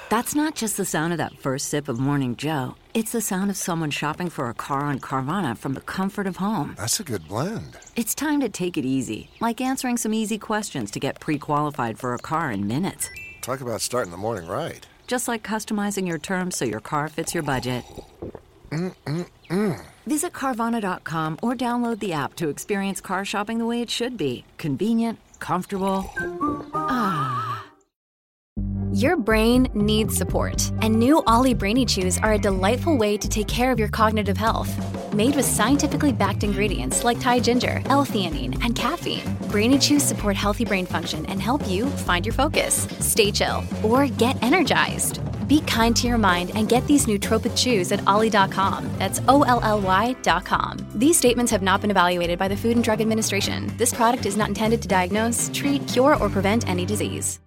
That's not just the sound of that first sip of Morning Joe. It's the sound of someone shopping for a car on Carvana from the comfort of home. That's a good blend. It's time to take it easy, like answering some easy questions to get pre-qualified for a car in minutes. Talk about starting the morning right. Just like customizing your terms so your car fits your budget. Visit Carvana.com or download the app to experience car shopping the way it should be. Convenient, comfortable. Your brain needs support, and new Ollie Brainy Chews are a delightful way to take care of your cognitive health. Made with scientifically backed ingredients like Thai ginger, L-theanine, and caffeine, Brainy Chews support healthy brain function and help you find your focus, stay chill, or get energized. Be kind to your mind and get these nootropic chews at ollie.com. That's OLLY.com. These statements have not been evaluated by the Food and Drug Administration. This product is not intended to diagnose, treat, cure, or prevent any disease.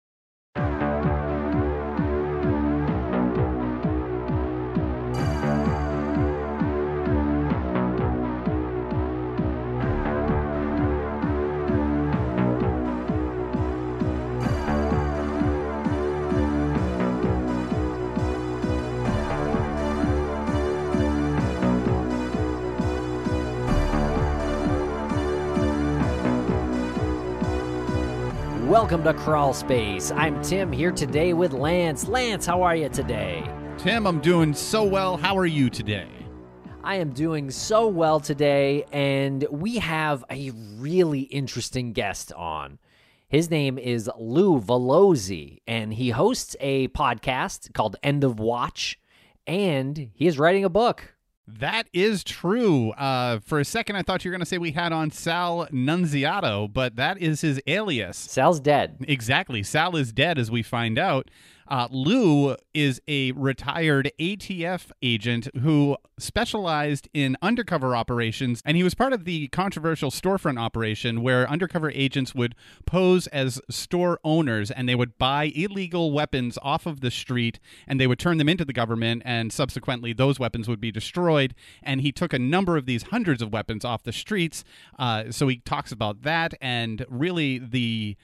Welcome to Crawl Space. I'm Tim here today with Lance. Lance, how are you today? Tim, I'm doing so well. How are you today? I am doing so well today, and we have a really interesting guest on. His name is Lou Velozzi, and he hosts a podcast called End of Watch, and he is writing a book. That is true. For a second, I thought you were going to say we had on Sal Nunziato, but that is his alias. Sal's dead. Exactly. Sal is dead, as we find out. Lou is a retired ATF agent who specialized in undercover operations, and he was part of the controversial storefront operation where undercover agents would pose as store owners, and they would buy illegal weapons off of the street, and they would turn them into the government, and subsequently those weapons would be destroyed. And he took a number of these hundreds of weapons off the streets, so he talks about that and really the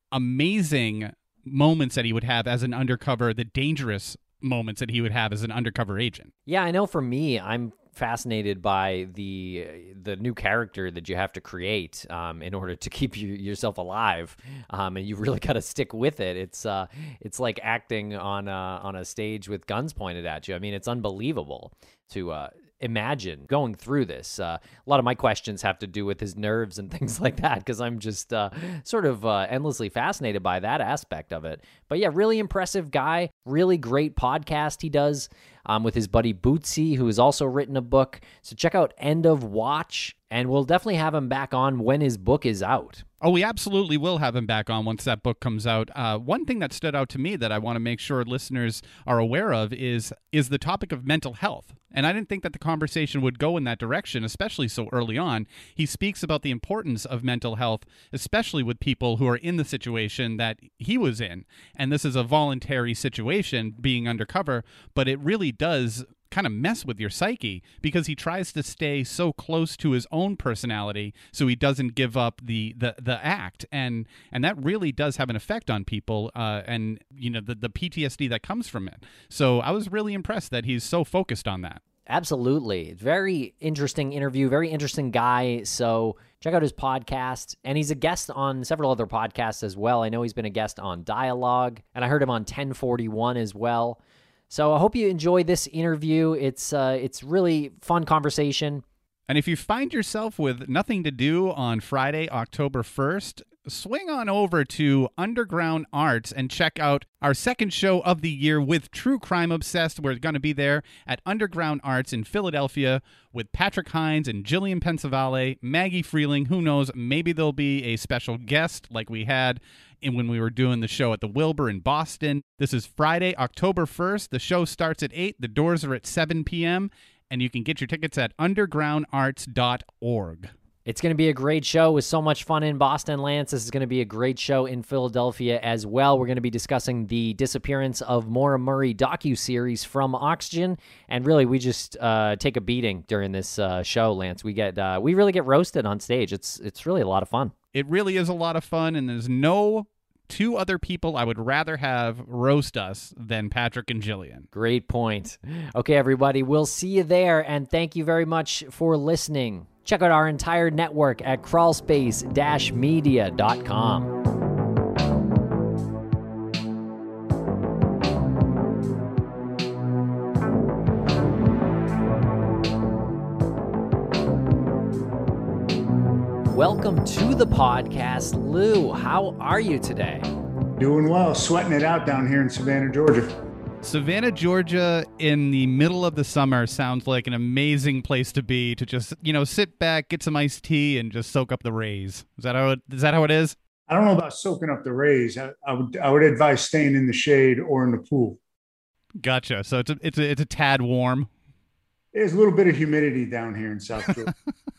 amazing moments that he would have as an undercover, the dangerous moments that he would have as an undercover agent. Yeah, I know for me, I'm fascinated by the new character that you have to create in order to keep yourself alive, and you really got to stick with it. It's like acting on a stage with guns pointed at you. I mean, it's unbelievable to imagine going through this. A lot of my questions have to do with his nerves and things like that, because I'm just sort of endlessly fascinated by that aspect of it. But yeah, really impressive guy, really great podcast he does with his buddy Bootsy, who has also written a book. So check out End of Watch, and we'll definitely have him back on when his book is out. Oh, we absolutely will have him back on once that book comes out. One thing that stood out to me that I want to make sure listeners are aware of is the topic of mental health. And I didn't think that the conversation would go in that direction, especially so early on. He speaks about the importance of mental health, especially with people who are in the situation that he was in. And this is a voluntary situation, being undercover, but it really does kind of mess with your psyche because he tries to stay so close to his own personality so he doesn't give up the act, and that really does have an effect on people, and you know the PTSD that comes from it. So I was really impressed that he's so focused on that. Absolutely. Very interesting interview, very interesting guy. So check out his podcast. And he's a guest on several other podcasts as well. I know he's been a guest on Dialogue, and I heard him on 1041 as well. So I hope you enjoy this interview. It's really fun conversation. And if you find yourself with nothing to do on Friday, October 1st, swing on over to Underground Arts and check out our second show of the year with True Crime Obsessed. We're going to be there at Underground Arts in Philadelphia with Patrick Hines and Jillian Pensavalle, Maggie Freeling. Who knows, maybe there'll be a special guest like we had when we were doing the show at the Wilbur in Boston. This is Friday, October 1st. The show starts at 8. The doors are at 7 p.m., and you can get your tickets at undergroundarts.org. It's going to be a great show with so much fun in Boston, Lance. This is going to be a great show in Philadelphia as well. We're going to be discussing the disappearance of Maura Murray docuseries from Oxygen. And really, we just take a beating during this show, Lance. We really get roasted on stage. It's really a lot of fun. It really is a lot of fun, and there's no two other people I would rather have roast us than Patrick and Jillian. Great point. Okay, everybody, we'll see you there, and thank you very much for listening. Check out our entire network at crawlspace-media.com. Welcome to the podcast, Lou. How are you today? Doing well, sweating it out down here in Savannah, Georgia. Savannah, Georgia, in the middle of the summer sounds like an amazing place to be, to just, sit back, get some iced tea, and just soak up the rays. Is that how it is? I don't know about soaking up the rays. I would advise staying in the shade or in the pool. Gotcha. So it's a tad warm. There's a little bit of humidity down here in South Georgia.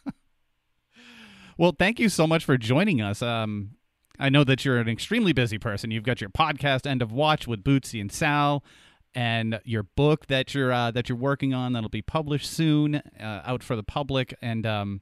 Well, thank you so much for joining us. I know that you're an extremely busy person. You've got your podcast, End of Watch, with Bootsy and Sal, and your book that you're working on that'll be published soon, out for the public. And I'm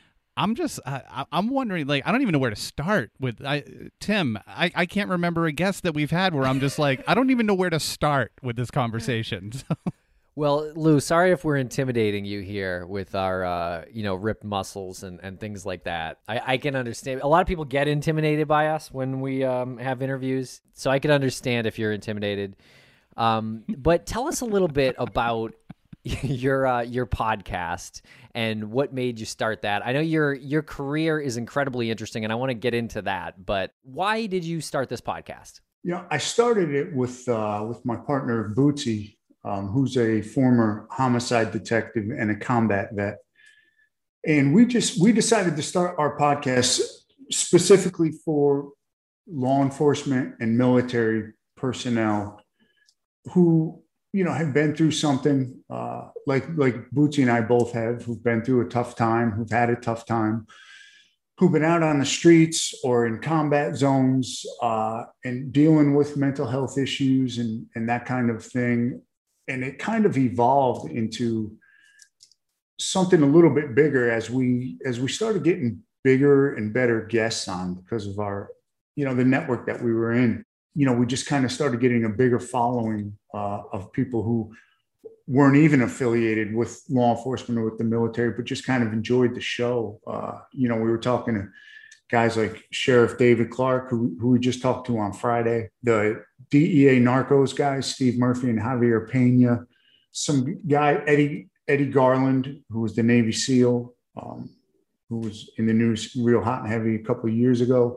wondering, I don't even know where to start with. Tim, I can't remember a guest that we've had where I'm just like, I don't even know where to start with this conversation. Well, Lou, sorry if we're intimidating you here with our, ripped muscles and things like that. I can understand. A lot of people get intimidated by us when we have interviews, so I can understand if you're intimidated. But tell us a little bit about your podcast and what made you start that. I know your career is incredibly interesting, and I want to get into that. But why did you start this podcast? I started it with my partner Bootsy, who's a former homicide detective and a combat vet. And we decided to start our podcast specifically for law enforcement and military personnel who, have been through something like Bootsy and I both have, who've been through a tough time, who've had a tough time, who've been out on the streets or in combat zones and dealing with mental health issues and that kind of thing. And it kind of evolved into something a little bit bigger as we started getting bigger and better guests on because of our, the network that we were in. We just kind of started getting a bigger following of people who weren't even affiliated with law enforcement or with the military, but just kind of enjoyed the show. We were talking to guys like Sheriff David Clark, who we just talked to on Friday, the DEA Narcos guys, Steve Murphy and Javier Pena, some guy, Eddie Garland, who was the Navy SEAL, who was in the news real hot and heavy a couple of years ago.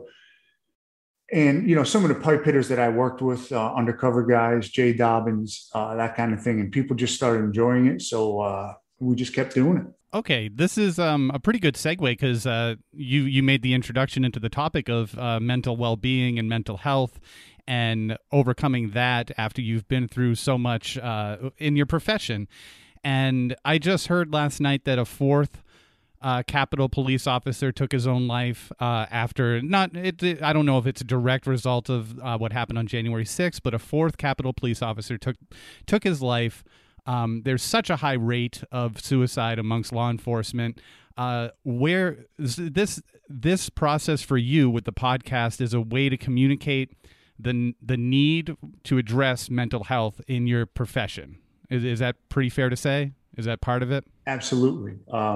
And, some of the pipe hitters that I worked with, undercover guys, Jay Dobbins, that kind of thing. And people just started enjoying it. So we just kept doing it. Okay, this is a pretty good segue because you made the introduction into the topic of mental well-being and mental health and overcoming that after you've been through so much in your profession. And I just heard last night that a fourth Capitol police officer took his own life after I don't know if it's a direct result of what happened on January 6th, but a fourth Capitol police officer took his life. There's such a high rate of suicide amongst law enforcement. Where this process for you with the podcast is a way to communicate the need to address mental health in your profession. Is that pretty fair to say? Is that part of it? Absolutely.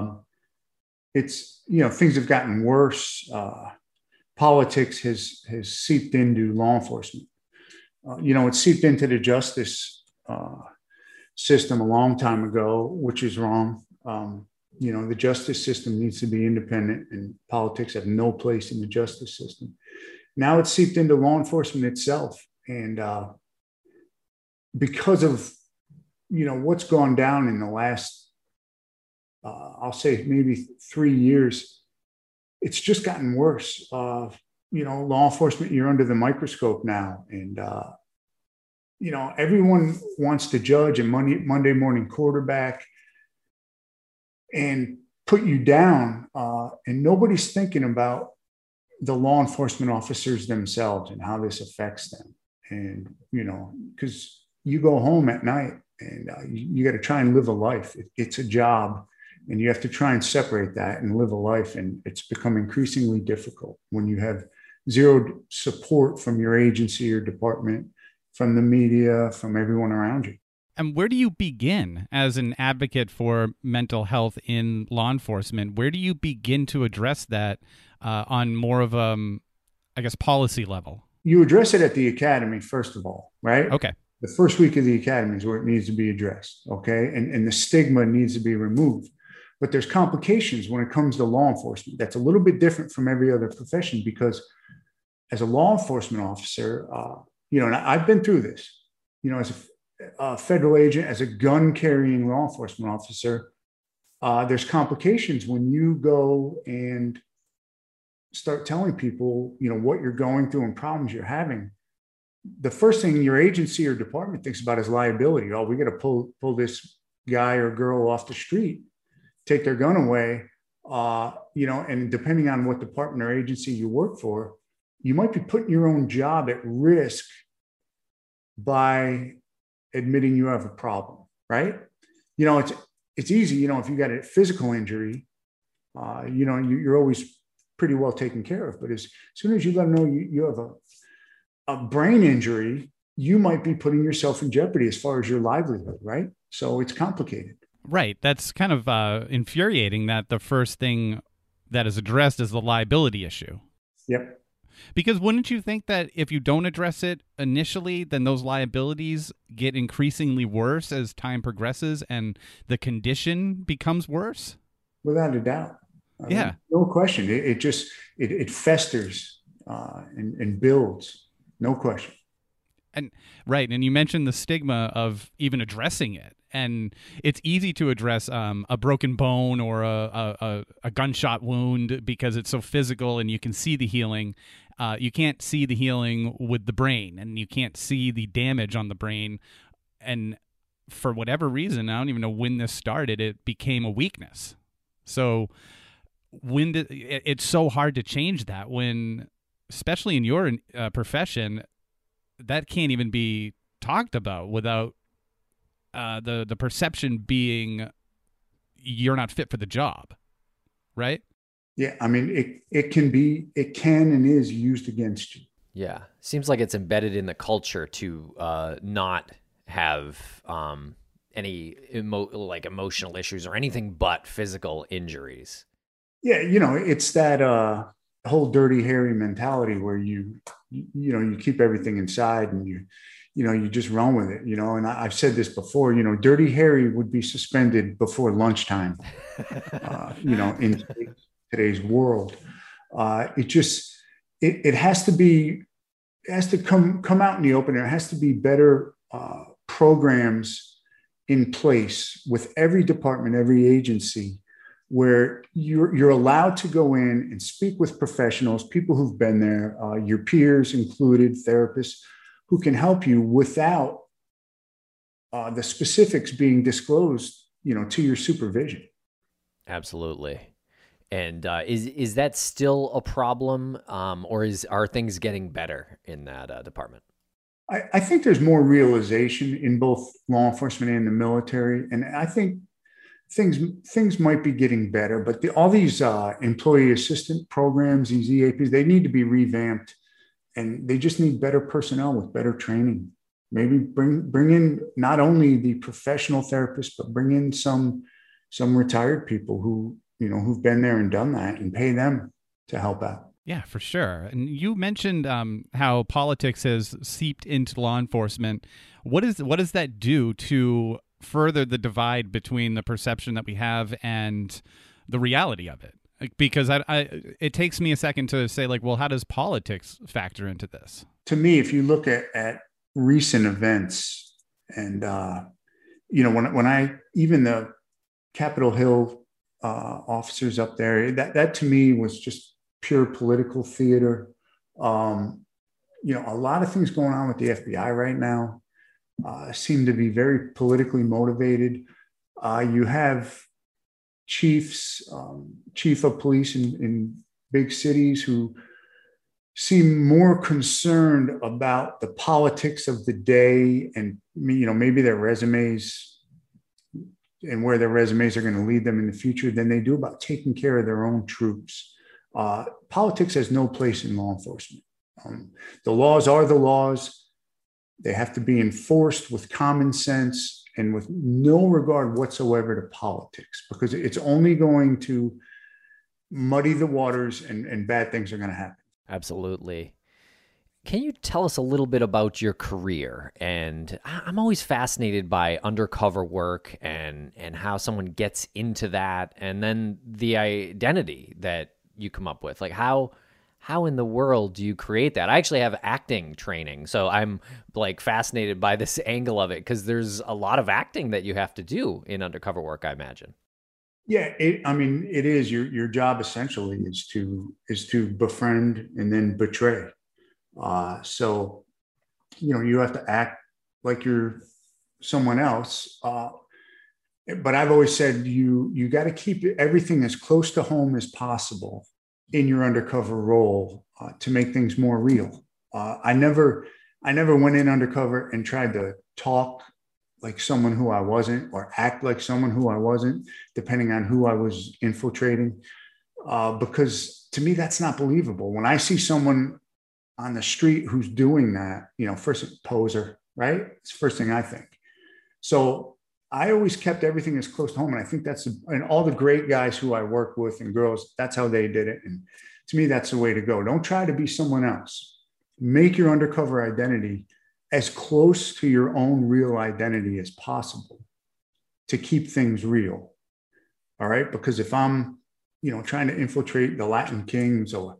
It's, things have gotten worse. Politics has seeped into law enforcement. It seeped into the justice system a long time ago, which is wrong. The justice system needs to be independent and politics have no place in the justice system. Now it's seeped into law enforcement itself. And because of, what's gone down in the last, I'll say maybe 3 years, it's just gotten worse. Law enforcement, you're under the microscope now. And, everyone wants to judge a Monday morning quarterback and put you down. And nobody's thinking about the law enforcement officers themselves and how this affects them. And, because you go home at night and you got to try and live a life. It's a job. And you have to try and separate that and live a life. And it's become increasingly difficult when you have zero support from your agency or department, from the media, from everyone around you. And where do you begin as an advocate for mental health in law enforcement? Where do you begin to address that on more of I guess, policy level? You address it at the academy, first of all, right? Okay. The first week of the academy is where it needs to be addressed, okay? And the stigma needs to be removed. But there's complications when it comes to law enforcement. That's a little bit different from every other profession, because as a law enforcement officer, and I've been through this, as a federal agent, as a gun carrying law enforcement officer, there's complications when you go and start telling people, what you're going through and problems you're having. The first thing your agency or department thinks about is liability. Oh, we got to pull this guy or girl off the street, take their gun away. And depending on what department or agency you work for, you might be putting your own job at risk by admitting you have a problem, right? It's easy, if you got a physical injury, you're always pretty well taken care of. But as soon as you let them know you have a brain injury, you might be putting yourself in jeopardy as far as your livelihood, right? So it's complicated. Right. That's kind of infuriating that the first thing that is addressed is the liability issue. Yep. Because wouldn't you think that if you don't address it initially, then those liabilities get increasingly worse as time progresses and the condition becomes worse? Without a doubt. Yeah. No question. It festers and builds. No question. And right. And you mentioned the stigma of even addressing it. And it's easy to address a broken bone or a gunshot wound because it's so physical and you can see the healing. You can't see the healing with the brain, and you can't see the damage on the brain. And for whatever reason, I don't even know when this started, it became a weakness. So it's so hard to change that when, especially in your profession, that can't even be talked about without the perception being you're not fit for the job, right? Yeah, I mean, it can and is used against you. Yeah, seems like it's embedded in the culture to not have any emotional issues or anything but physical injuries. Yeah, it's that whole dirty Harry mentality where you keep everything inside and you just run with it, and I've said this before, Dirty Harry would be suspended before lunchtime, in today's world. It has to come out in the open. There has to be better programs in place with every department, every agency, where you're allowed to go in and speak with professionals, people who've been there, your peers included, therapists, who can help you without the specifics being disclosed, to your supervision. Absolutely. And is that still a problem, or are things getting better in that department? I think there's more realization in both law enforcement and the military, and I think things might be getting better. But all these employee assistant programs, these EAPs, they need to be revamped. And they just need better personnel with better training. Maybe bring in not only the professional therapists, but bring in some retired people who've been there and done that, and pay them to help out. Yeah, for sure. And you mentioned how politics has seeped into law enforcement. What does that do to further the divide between the perception that we have and the reality of it? Because it takes me a second to say, well, how does politics factor into this? To me, if you look at recent events and, when even the Capitol Hill officers up there, that to me was just pure political theater. A lot of things going on with the FBI right now seem to be very politically motivated. You have chief of police in big cities who seem more concerned about the politics of the day and, maybe their resumes and where their resumes are going to lead them in the future than they do about taking care of their own troops. Politics has no place in law enforcement. The laws are the laws. They have to be enforced with common sense and with no regard whatsoever to politics, because it's only going to muddy the waters and bad things are going to happen. Absolutely. Can you tell us a little bit about your career? And I'm always fascinated by undercover work and how someone gets into that, and then the identity that you come up with. Like how in the world do you create that? I actually have acting training, so I'm like fascinated by this angle of it, because there's a lot of acting that you have to do in undercover work, I imagine. Yeah, it is your job essentially is to befriend and then betray. So, you have to act like you're someone else. But I've always said you got to keep everything as close to home as possible in your undercover role to make things more real. I never went in undercover and tried to talk like someone who I wasn't or act like someone who I wasn't, depending on who I was infiltrating, because to me, that's not believable. When I see someone on the street who's doing that, first poser, right? It's the first thing I think. So I always kept everything as close to home. And I think and all the great guys who I work with and girls, that's how they did it. And to me, that's the way to go. Don't try to be someone else. Make your undercover identity as close to your own real identity as possible to keep things real. All right. Because if I'm, trying to infiltrate the Latin Kings or,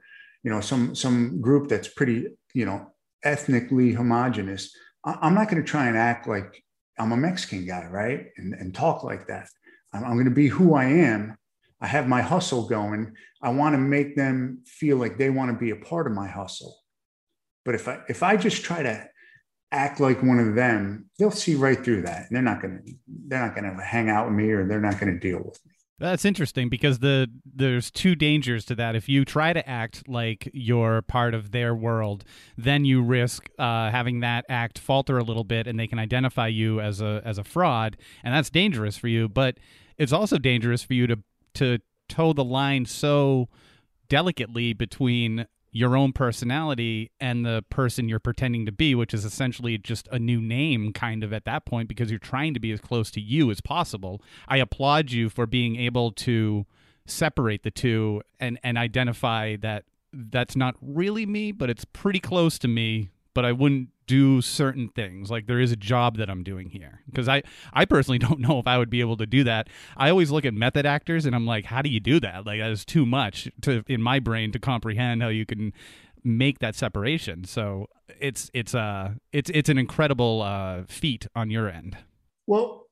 some group that's pretty, ethnically homogenous, I'm not going to try and act like I'm a Mexican guy, right? And talk like that. I'm going to be who I am. I have my hustle going. I want to make them feel like they want to be a part of my hustle. But if I just try to act like one of them, they'll see right through that. And they're not going to hang out with me, or they're not going to deal with me. That's interesting, because there's two dangers to that. If you try to act like you're part of their world, then you risk having that act falter a little bit, and they can identify you as a fraud, and that's dangerous for you. But it's also dangerous for you to toe the line so delicately between your own personality and the person you're pretending to be, which is essentially just a new name kind of at that point, because you're trying to be as close to you as possible. I applaud you for being able to separate the two and identify that that's not really me, but it's pretty close to me, but I wouldn't do certain things. Like, there is a job that I'm doing here, because I personally don't know if I would be able to do that. I always look at method actors and I'm like, how do you do that? Like, that is too much in my brain to comprehend how you can make that separation. So it's an incredible feat on your end. Well,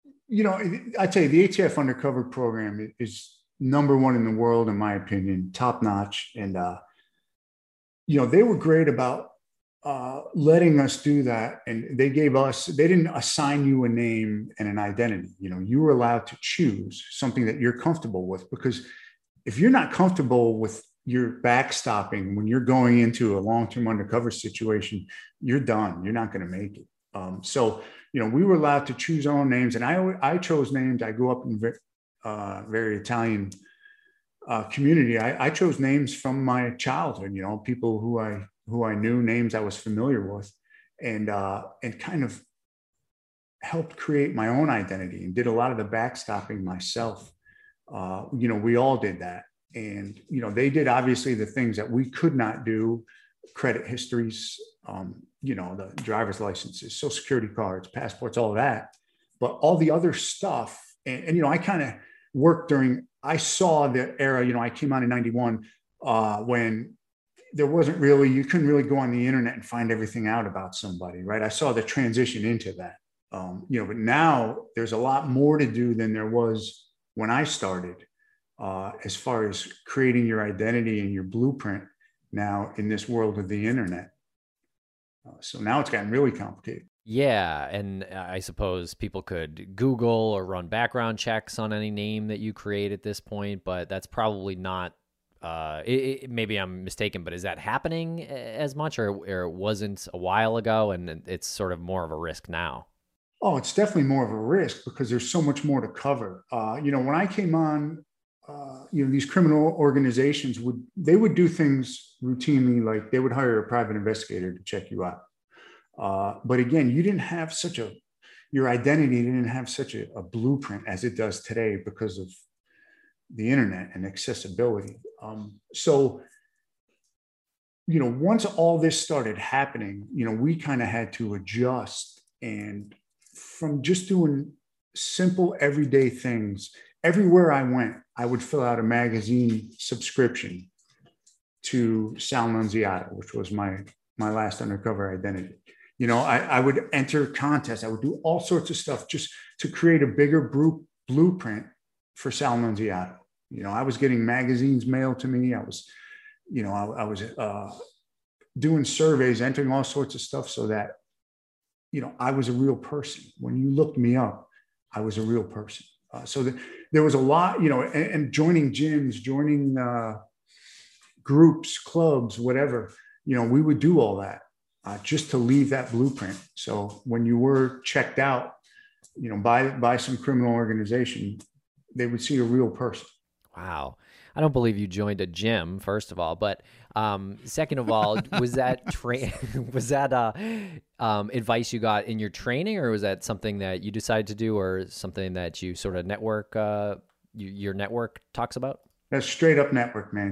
I'd say the ATF undercover program is number one in the world, in my opinion, top notch. And, they were great about letting us do that. And they didn't assign you a name and an identity. You were allowed to choose something that you're comfortable with, because if you're not comfortable with your backstopping when you're going into a long-term undercover situation, you're done. You're not going to make it. So we were allowed to choose our own names, and I chose names. I grew up in very Italian community. I chose names from my childhood, people who I knew, names I was familiar with, and kind of helped create my own identity and did a lot of the backstopping myself. We all did that. And, they did obviously the things that we could not do, credit histories, the driver's licenses, social security cards, passports, all of that. But all the other stuff, and I kind of worked I saw the era, I came on in 91 when there wasn't really, you couldn't really go on the internet and find everything out about somebody, right? I saw the transition into that, but now there's a lot more to do than there was when I started, as far as creating your identity and your blueprint now in this world of the internet. So now it's gotten really complicated. Yeah, and I suppose people could Google or run background checks on any name that you create at this point, but that's probably not, maybe I'm mistaken, but is that happening as much, or it wasn't a while ago, and it's sort of more of a risk now? Oh, it's definitely more of a risk because there's so much more to cover. When I came on these criminal organizations would do things routinely, like they would hire a private investigator to check you out. But again, you didn't have your identity didn't have such a blueprint as it does today because of the internet and accessibility. So, once all this started happening, we kind of had to adjust, and from just doing simple everyday things, everywhere I went, I would fill out a magazine subscription to Sal Nunziata, which was my last undercover identity. I would enter contests. I would do all sorts of stuff just to create a bigger blueprint for Sal Nunziata. I was getting magazines mailed to me. I was doing surveys, entering all sorts of stuff so that, I was a real person. When you looked me up, I was a real person. So there was a lot, and joining gyms, joining groups, clubs, whatever, we would do all that just to leave that blueprint. So when you were checked out, by some criminal organization, they would see a real person. Wow. I don't believe you joined a gym, first of all, but second of all, was that advice you got in your training, or was that something that you decided to do, or something that you sort of network, your network talks about? That's straight up network, man.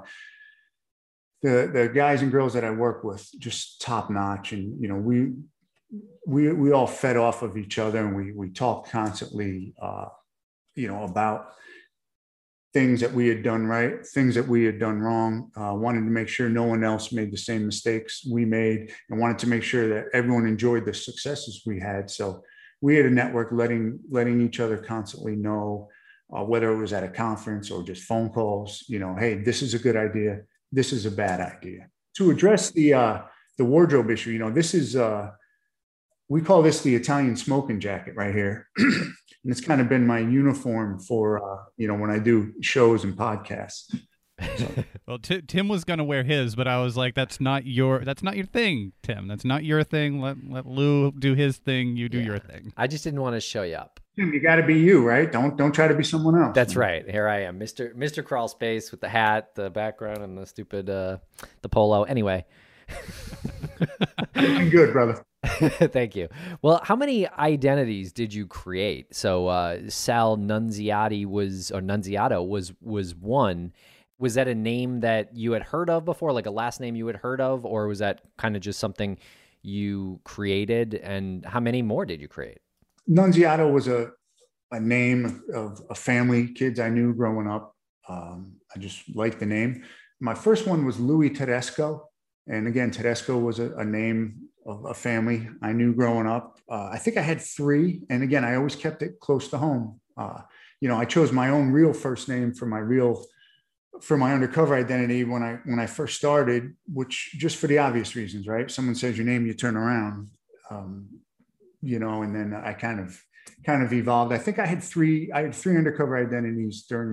The guys and girls that I work with, just top notch, and we all fed off of each other, and we talked constantly, about things that we had done right, things that we had done wrong, wanted to make sure no one else made the same mistakes we made, and wanted to make sure that everyone enjoyed the successes we had. So we had a network letting each other constantly know, whether it was at a conference or just phone calls, hey, this is a good idea. This is a bad idea. To address the wardrobe issue, this is, we call this the Italian smoking jacket right here. And it's kind of been my uniform for, when I do shows and podcasts. So. Well, Tim was going to wear his, but I was like, that's not your thing, Tim. That's not your thing. Let Lou do his thing. You do your thing. I just didn't want to show you up. Tim, you got to be you, right? Don't try to be someone else. That's right. Here I am, Mr. Crawl Space with the hat, the background, and the stupid the polo. Anyway. Looking good, brother. Thank you. Well, how many identities did you create? So Sal Nunziata was one. Was that a name that you had heard of before, like a last name you had heard of, or was that kind of just something you created? And how many more did you create? Nunziata was a name of a family, kids I knew growing up. I just liked the name. My first one was Louis Tedesco. And again, Tedesco was a name of a family I knew growing up. I think I had three. And again, I always kept it close to home. I chose my own real first name for my undercover identity when I first started, which just for the obvious reasons, right? Someone says your name, you turn around, and then I kind of evolved. I think I had three undercover identities during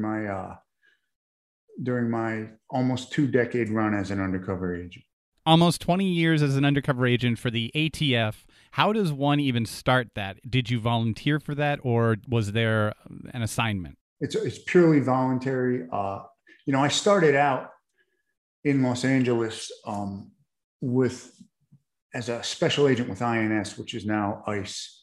my almost 2-decade run as an undercover agent. Almost 20 years as an undercover agent for the ATF. How does one even start that? Did you volunteer for that, or was there an assignment? It's purely voluntary. I started out in Los Angeles as a special agent with INS, which is now ICE,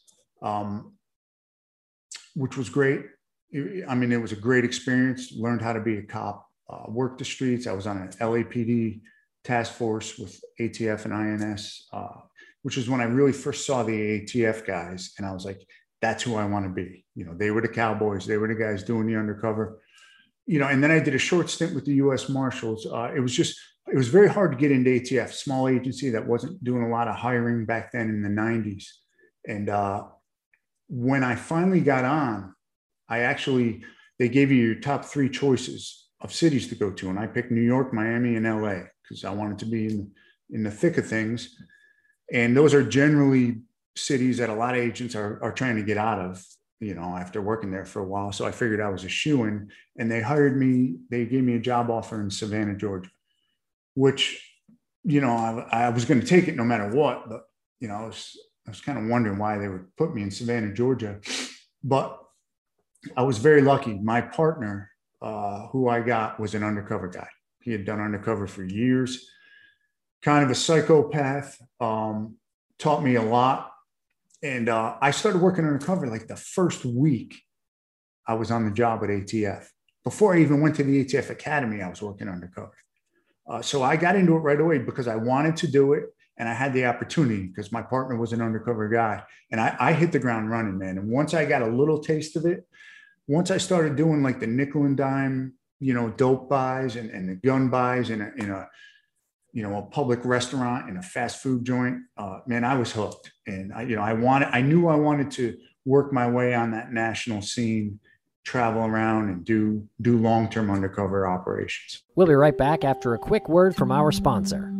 which was great. It was a great experience. Learned how to be a cop, worked the streets. I was on an LAPD task force with ATF and INS, which is when I really first saw the ATF guys. And I was like, that's who I want to be. They were the cowboys. They were the guys doing the undercover. And then I did a short stint with the U.S. Marshals. It was very hard to get into ATF, small agency that wasn't doing a lot of hiring back then in the 90s. And when I finally got on, they gave you your top 3 choices of cities to go to. And I picked New York, Miami, and LA because I wanted to be in the thick of things. And those are generally cities that a lot of agents are trying to get out of, after working there for a while. So I figured I was a shoo-in, and they hired me. They gave me a job offer in Savannah, Georgia, which, I was going to take it no matter what, but, I was kind of wondering why they would put me in Savannah, Georgia. But I was very lucky. My partner, who I got was an undercover guy. He had done undercover for years, kind of a psychopath, taught me a lot. And I started working undercover like the first week I was on the job at ATF. Before I even went to the ATF Academy, I was working undercover. So I got into it right away because I wanted to do it. And I had the opportunity because my partner was an undercover guy. And I hit the ground running, man. And once I got a little taste of it, once I started doing like the nickel and dime, dope buys and the gun buys in a public restaurant and a fast food joint, man, I was hooked. And I knew I wanted to work my way on that national scene, travel around and do long-term undercover operations. We'll be right back after a quick word from our sponsor.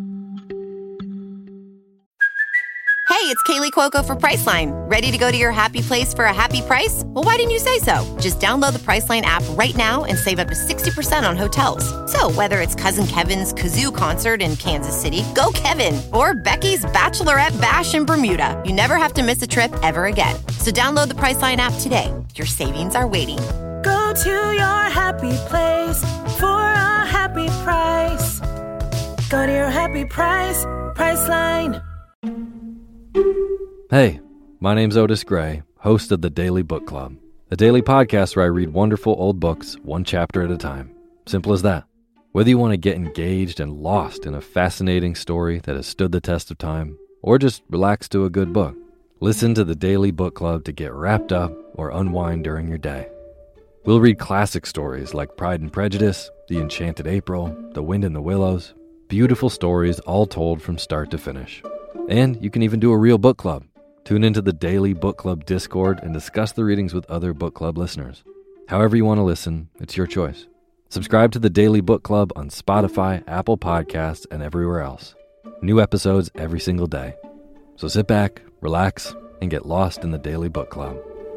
Hey, it's Kaylee Cuoco for Priceline. Ready to go to your happy place for a happy price? Well, why didn't you say so? Just download the Priceline app right now and save up to 60% on hotels. So whether it's Cousin Kevin's Kazoo Concert in Kansas City, go Kevin, or Becky's Bachelorette Bash in Bermuda, you never have to miss a trip ever again. So download the Priceline app today. Your savings are waiting. Go to your happy place for a happy price. Go to your happy price, Priceline. Hey, my name's Otis Gray, host of the Daily Book Club, a daily podcast where I read wonderful old books one chapter at a time. Simple as that. Whether you want to get engaged and lost in a fascinating story that has stood the test of time, or just relax to a good book, listen to the Daily Book Club to get wrapped up or unwind during your day. We'll read classic stories like Pride and Prejudice, The Enchanted April, The Wind in the Willows, beautiful stories all told from start to finish. And you can even do a real book club. Tune into the Daily Book Club Discord and discuss the readings with other book club listeners. However you want to listen, it's your choice. Subscribe to the Daily Book Club on Spotify, Apple Podcasts, and everywhere else. New episodes every single day. So sit back, relax, and get lost in the Daily Book Club.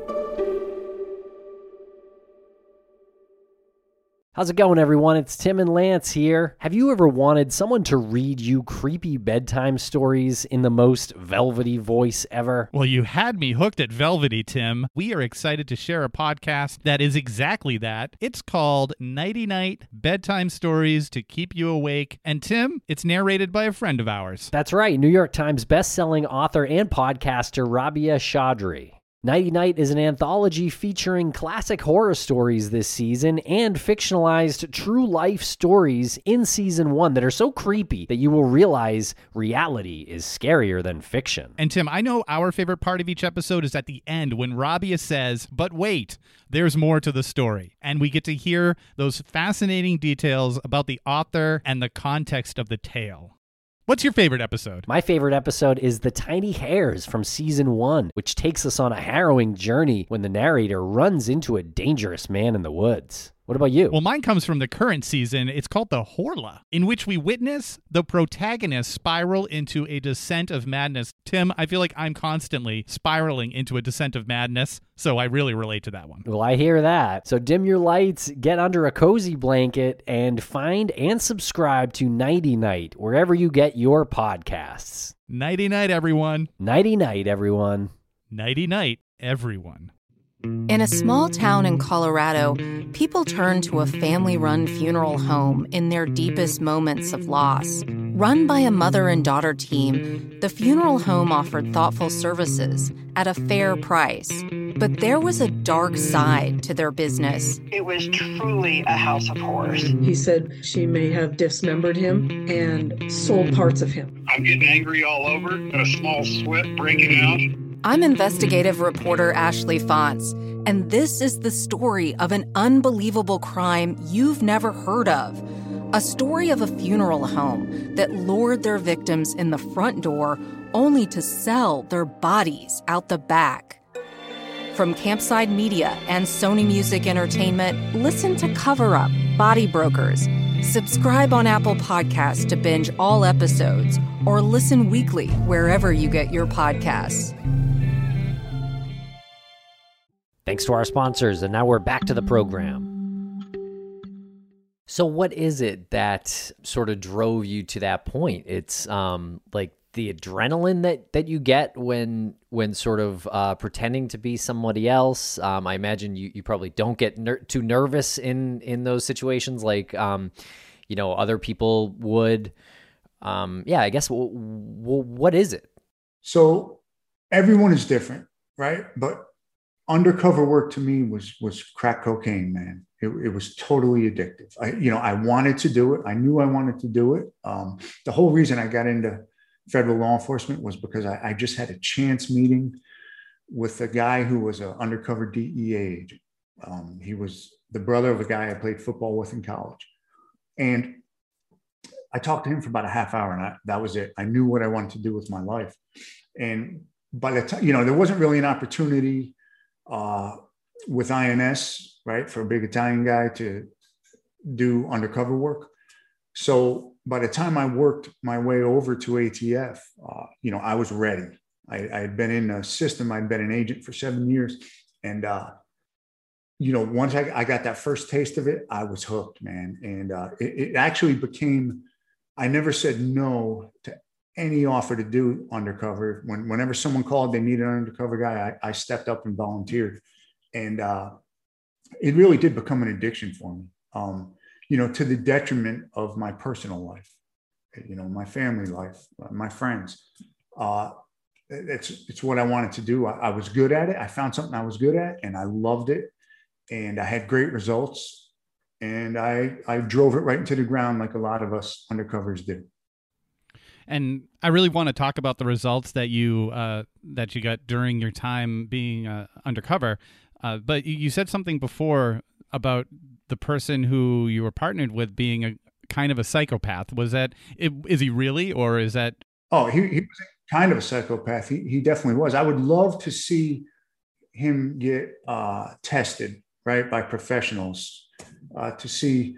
How's it going, everyone? It's Tim and Lance here. Have you ever wanted someone to read you creepy bedtime stories in the most velvety voice ever? Well, you had me hooked at velvety, Tim. We are excited to share a podcast that is exactly that. It's called Nighty Night Bedtime Stories to Keep You Awake. And Tim, it's narrated by a friend of ours. That's right, New York Times bestselling author and podcaster Rabia Chaudhry. Nighty Night is an anthology featuring classic horror stories this season and fictionalized true-life stories in Season 1 that are so creepy that you will realize reality is scarier than fiction. And Tim, I know our favorite part of each episode is at the end when Rabia says, but wait, there's more to the story. And we get to hear those fascinating details about the author and the context of the tale. What's your favorite episode? My favorite episode is The Tiny Hairs from Season 1, which takes us on a harrowing journey when the narrator runs into a dangerous man in the woods. What about you? Well, mine comes from the current season. It's called The Horla, in which we witness the protagonist spiral into a descent of madness. Tim, I feel like I'm constantly spiraling into a descent of madness, so I really relate to that one. Well, I hear that. So dim your lights, get under a cozy blanket, and find and subscribe to Nighty Night, wherever you get your podcasts. Nighty night, everyone. Nighty night, everyone. Nighty night, everyone. In a small town in Colorado, people turn to a family-run funeral home in their deepest moments of loss. Run by a mother and daughter team, the funeral home offered thoughtful services at a fair price. But there was a dark side to their business. It was truly a house of horrors. He said she may have dismembered him and sold parts of him. I'm getting angry all over, got a small sweat breaking out. I'm investigative reporter Ashley Fonts, and this is the story of an unbelievable crime you've never heard of. A story of a funeral home that lured their victims in the front door only to sell their bodies out the back. From Campside Media and Sony Music Entertainment, listen to Cover Up, Body Brokers. Subscribe on Apple Podcasts to binge all episodes, or listen weekly wherever you get your podcasts. Thanks to our sponsors, and now we're back to the program. So what is it that sort of drove you to that point? It's like the adrenaline that you get when sort of pretending to be somebody else. I imagine you probably don't get too nervous in those situations like other people would. I guess what is it? So everyone is different, right? But undercover work to me was crack cocaine, man. It was totally addictive. I wanted to do it. I knew I wanted to do it. The whole reason I got into federal law enforcement was because I just had a chance meeting with a guy who was an undercover DEA agent. He was the brother of a guy I played football with in college. And I talked to him for about a half hour, and that was it. I knew what I wanted to do with my life. And by the time, there wasn't really an opportunity with INS, right, for a big Italian guy to do undercover work. So by the time I worked my way over to ATF, I was ready. I had been in the system. I'd been an agent for 7 years. And, once I got that first taste of it, I was hooked, man. And it actually became, I never said no to any offer to do undercover. Whenever someone called, they needed an undercover guy, I stepped up and volunteered. And it really did become an addiction for me, to the detriment of my personal life, my family life, my friends. It's what I wanted to do. I was good at it. I found something I was good at, and I loved it. And I had great results. And I drove it right into the ground like a lot of us undercovers do. And I really want to talk about the results that you got during your time being undercover. But you said something before about the person who you were partnered with being a kind of a psychopath. Is he really, or is that? Oh, he was kind of a psychopath. He definitely was. I would love to see him get tested, right, by professionals to see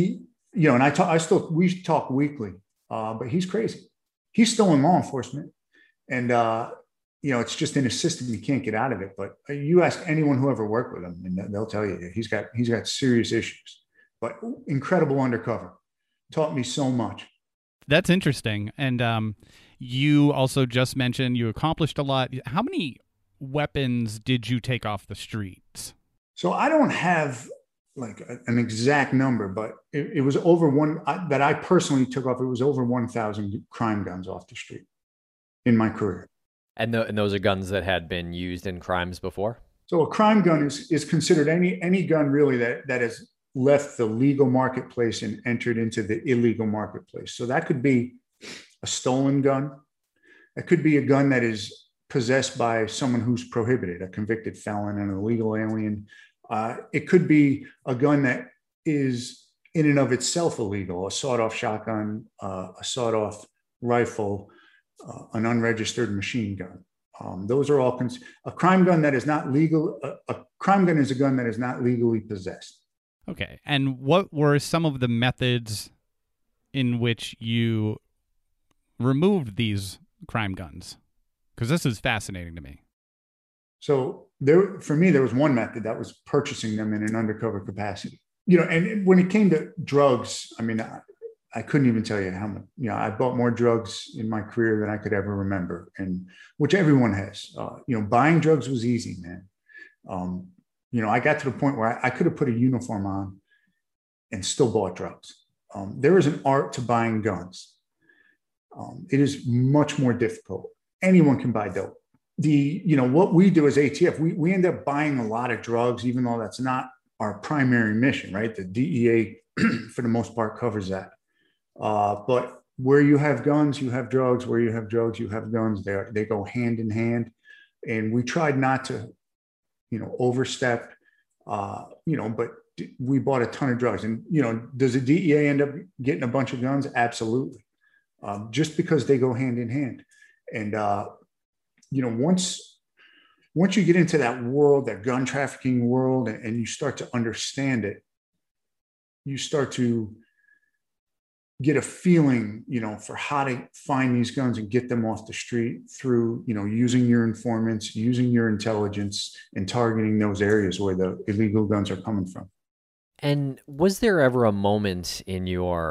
and we talk weekly, but he's crazy. He's still in law enforcement, and it's just in a system. You can't get out of it. But you ask anyone who ever worked with him, and they'll tell you he's got serious issues. But incredible undercover, taught me so much. That's interesting. And you also just mentioned you accomplished a lot. How many weapons did you take off the streets? So I don't have like an exact number, but it was over that I personally took off. It was over 1,000 crime guns off the street in my career. And those are guns that had been used in crimes before? So a crime gun is considered any gun really that has left the legal marketplace and entered into the illegal marketplace. So that could be a stolen gun. It could be a gun that is possessed by someone who's prohibited, a convicted felon, an illegal alien. It could be a gun that is in and of itself illegal, a sawed-off shotgun, a sawed-off rifle, an unregistered machine gun. Those are all a crime gun that is not legal. A crime gun is a gun that is not legally possessed. Okay. And what were some of the methods in which you removed these crime guns? Because this is fascinating to me. So for me, there was one method that was purchasing them in an undercover capacity. And when it came to drugs, I mean, I couldn't even tell you how much. I bought more drugs in my career than I could ever remember, and which everyone has. Buying drugs was easy, man. I got to the point where I could have put a uniform on and still bought drugs. There is an art to buying guns. It is much more difficult. Anyone can buy dope. What we do as ATF, we end up buying a lot of drugs, even though that's not our primary mission, right? The DEA, for the most part, covers that. But where you have guns, you have drugs. Where you have drugs, you have guns. They go hand in hand. And we tried not to, overstep, but we bought a ton of drugs. And, does the DEA end up getting a bunch of guns? Absolutely. Just because they go hand in hand. And, once you get into that world, that gun trafficking world, and you start to understand it, you start to get a feeling, for how to find these guns and get them off the street through, using your informants, using your intelligence, and targeting those areas where the illegal guns are coming from. And was there ever a moment in your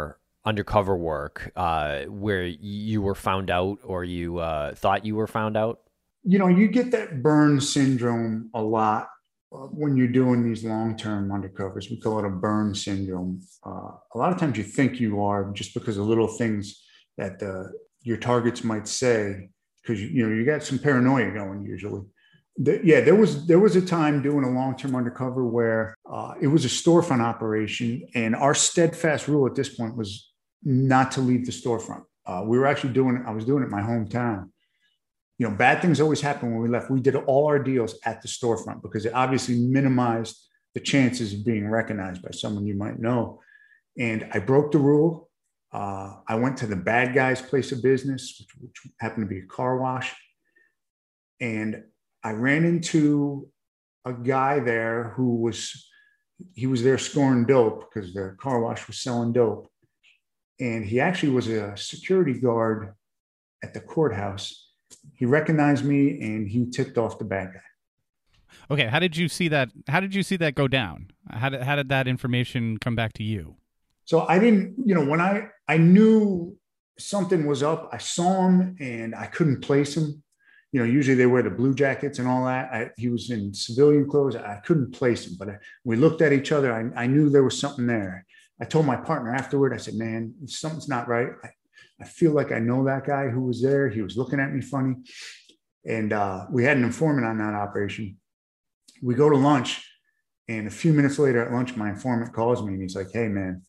undercover work where you were found out or you thought you were found out? You get that burn syndrome a lot when you're doing these long-term undercovers. We call it a burn syndrome. A lot of times you think you are just because of little things that your targets might say, because you got some paranoia going usually. There was a time doing a long-term undercover where it was a storefront operation, and our steadfast rule at this point was not to leave the storefront. I was doing it in my hometown. Bad things always happen when we left. We did all our deals at the storefront because it obviously minimized the chances of being recognized by someone you might know. And I broke the rule. I went to the bad guy's place of business, which happened to be a car wash. And I ran into a guy there who was there scoring dope because the car wash was selling dope. And he actually was a security guard at the courthouse. He recognized me and he tipped off the bad guy. Okay, how did you see that? How did you see that go down? How did that information come back to you? So I didn't, when I knew something was up, I saw him and I couldn't place him. Usually they wear the blue jackets and all that. He was in civilian clothes. I couldn't place him, but we looked at each other. I knew there was something there. I told my partner afterward, I said, man, something's not right. I feel like I know that guy who was there. He was looking at me funny. And we had an informant on that operation. We go to lunch, and a few minutes later at lunch, my informant calls me and he's like, hey, man,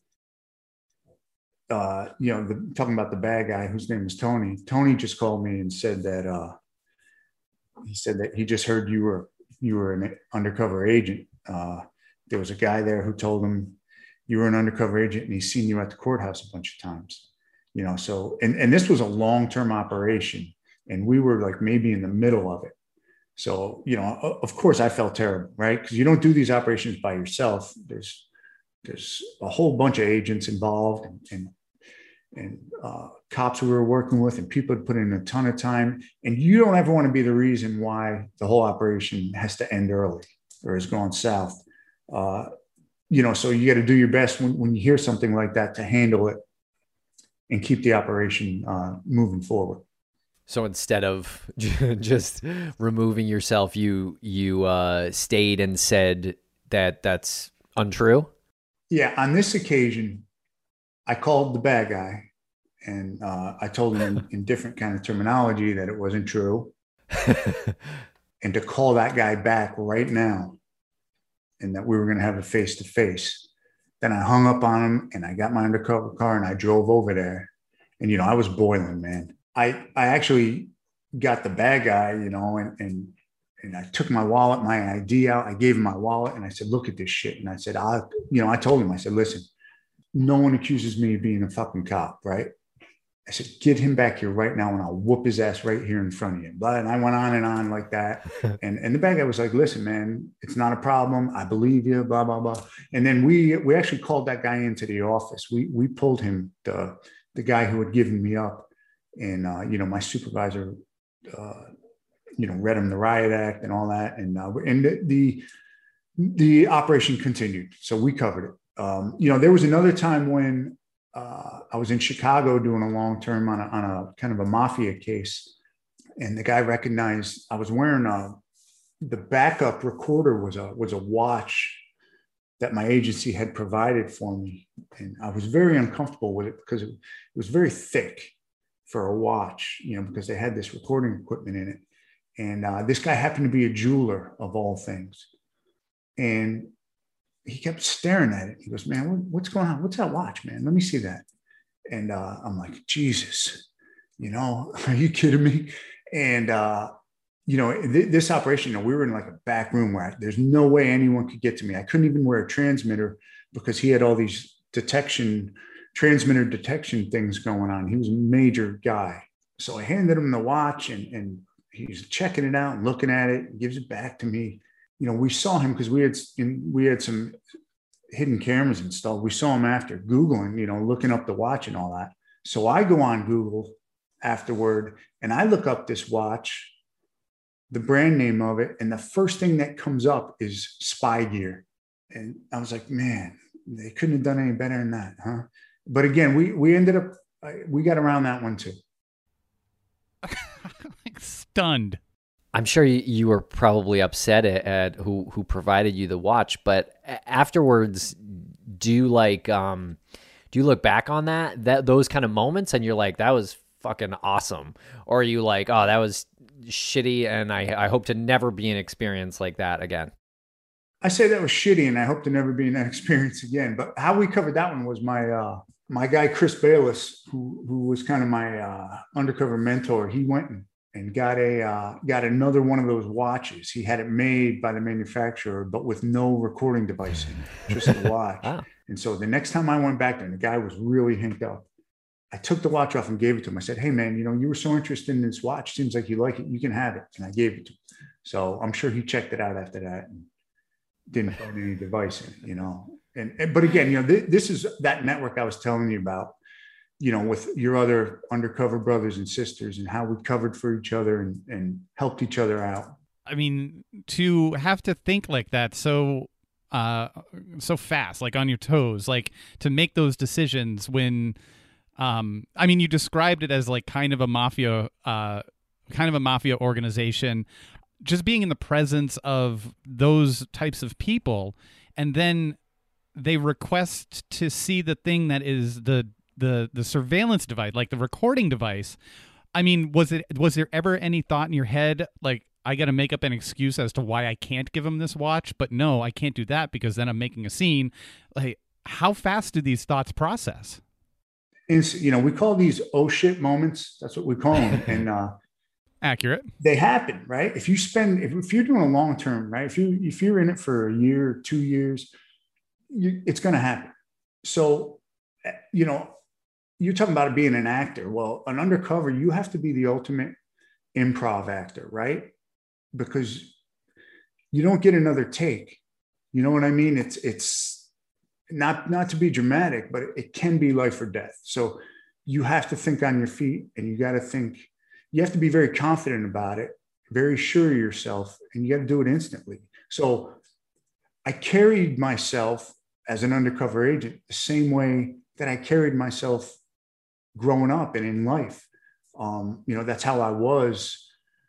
talking about the bad guy whose name is Tony. Tony just called me and said that he just heard you were an undercover agent. There was a guy there who told him you were an undercover agent and he's seen you at the courthouse a bunch of times. So, and this was a long-term operation and we were like maybe in the middle of it. So, of course I felt terrible, right? Because you don't do these operations by yourself. There's a whole bunch of agents involved and cops we were working with and people had put in a ton of time. And you don't ever want to be the reason why the whole operation has to end early or has gone south. So you got to do your best when you hear something like that to handle it and keep the operation moving forward. So instead of just removing yourself, you stayed and said that that's untrue? Yeah, on this occasion, I called the bad guy and I told him in different kind of terminology that it wasn't true and to call that guy back right now and that we were going to have a face-to-face. Then I hung up on him and I got my undercover car and I drove over there. And, I was boiling, man. I actually got the bad guy, and I took my wallet, my ID out. I gave him my wallet and I said, look at this shit. And I said, I told him, I said, listen, no one accuses me of being a fucking cop, right? I said, get him back here right now and I'll whoop his ass right here in front of you. And I went on and on like that. And the bad guy was like, listen, man, it's not a problem. I believe you, blah, blah, blah. And then we actually called that guy into the office. We pulled him, the guy who had given me up. And, my supervisor, read him the riot act and all that. And the operation continued. So we covered it. There was another time when I was in Chicago doing a long term on a kind of a mafia case. And the guy recognized I was wearing the backup recorder was a watch that my agency had provided for me. And I was very uncomfortable with it because it was very thick for a watch, because they had this recording equipment in it. And this guy happened to be a jeweler of all things. And he kept staring at it. He goes, man, what's going on? What's that watch, man? Let me see that. And I'm like, Jesus, are you kidding me? And, this operation, we were in like a back room where there's no way anyone could get to me. I couldn't even wear a transmitter because he had all these transmitter detection things going on. He was a major guy. So I handed him the watch and he's checking it out and looking at it and gives it back to me. We saw him because we had some hidden cameras installed. We saw him after Googling, looking up the watch and all that. So I go on Google afterward and I look up this watch, the brand name of it. And the first thing that comes up is Spy Gear. And I was like, man, they couldn't have done any better than that, huh? But again, we ended up, we got around that one too. Like stunned. I'm sure you were probably upset at who provided you the watch, but afterwards, do you look back on that those kind of moments and you're like, that was fucking awesome? Or are you like, oh, that was shitty and I hope to never be an experience like that again? I say that was shitty and I hope to never be in that experience again. But how we covered that one was my guy, Chris Bayless, who was kind of my undercover mentor. He went and got another one of those watches. He had it made by the manufacturer, but with no recording device in it, just the watch. Wow. And so the next time I went back there, and the guy was really hinked up, I took the watch off and gave it to him. I said, hey man, you were so interested in this watch. Seems like you like it. You can have it. And I gave it to him. So I'm sure he checked it out after that and didn't find any device in it, but again, this is that network I was telling you about, with your other undercover brothers and sisters and how we covered for each other and helped each other out. I mean, to have to think like that so fast, like on your toes, like to make those decisions when, you described it as like kind of a mafia organization, just being in the presence of those types of people, and then they request to see the thing that is the surveillance device, like the recording device. I mean, was there ever any thought in your head, like, I got to make up an excuse as to why I can't give him this watch, but no, I can't do that because then I'm making a scene? Like, how fast do these thoughts process? We call these oh shit moments. That's what we call them. And accurate. They happen, right? If you're doing a long term, right? If you're in it for a year, 2 years, it's going to happen. So, you're talking about it being an actor. Well, an undercover, you have to be the ultimate improv actor, right? Because you don't get another take. You know what I mean? It's not to be dramatic, but it can be life or death. So you have to think on your feet, and you have to be very confident about it, very sure of yourself, and you got to do it instantly. So I carried myself as an undercover agent the same way that I carried myself growing up and in life. That's how I was.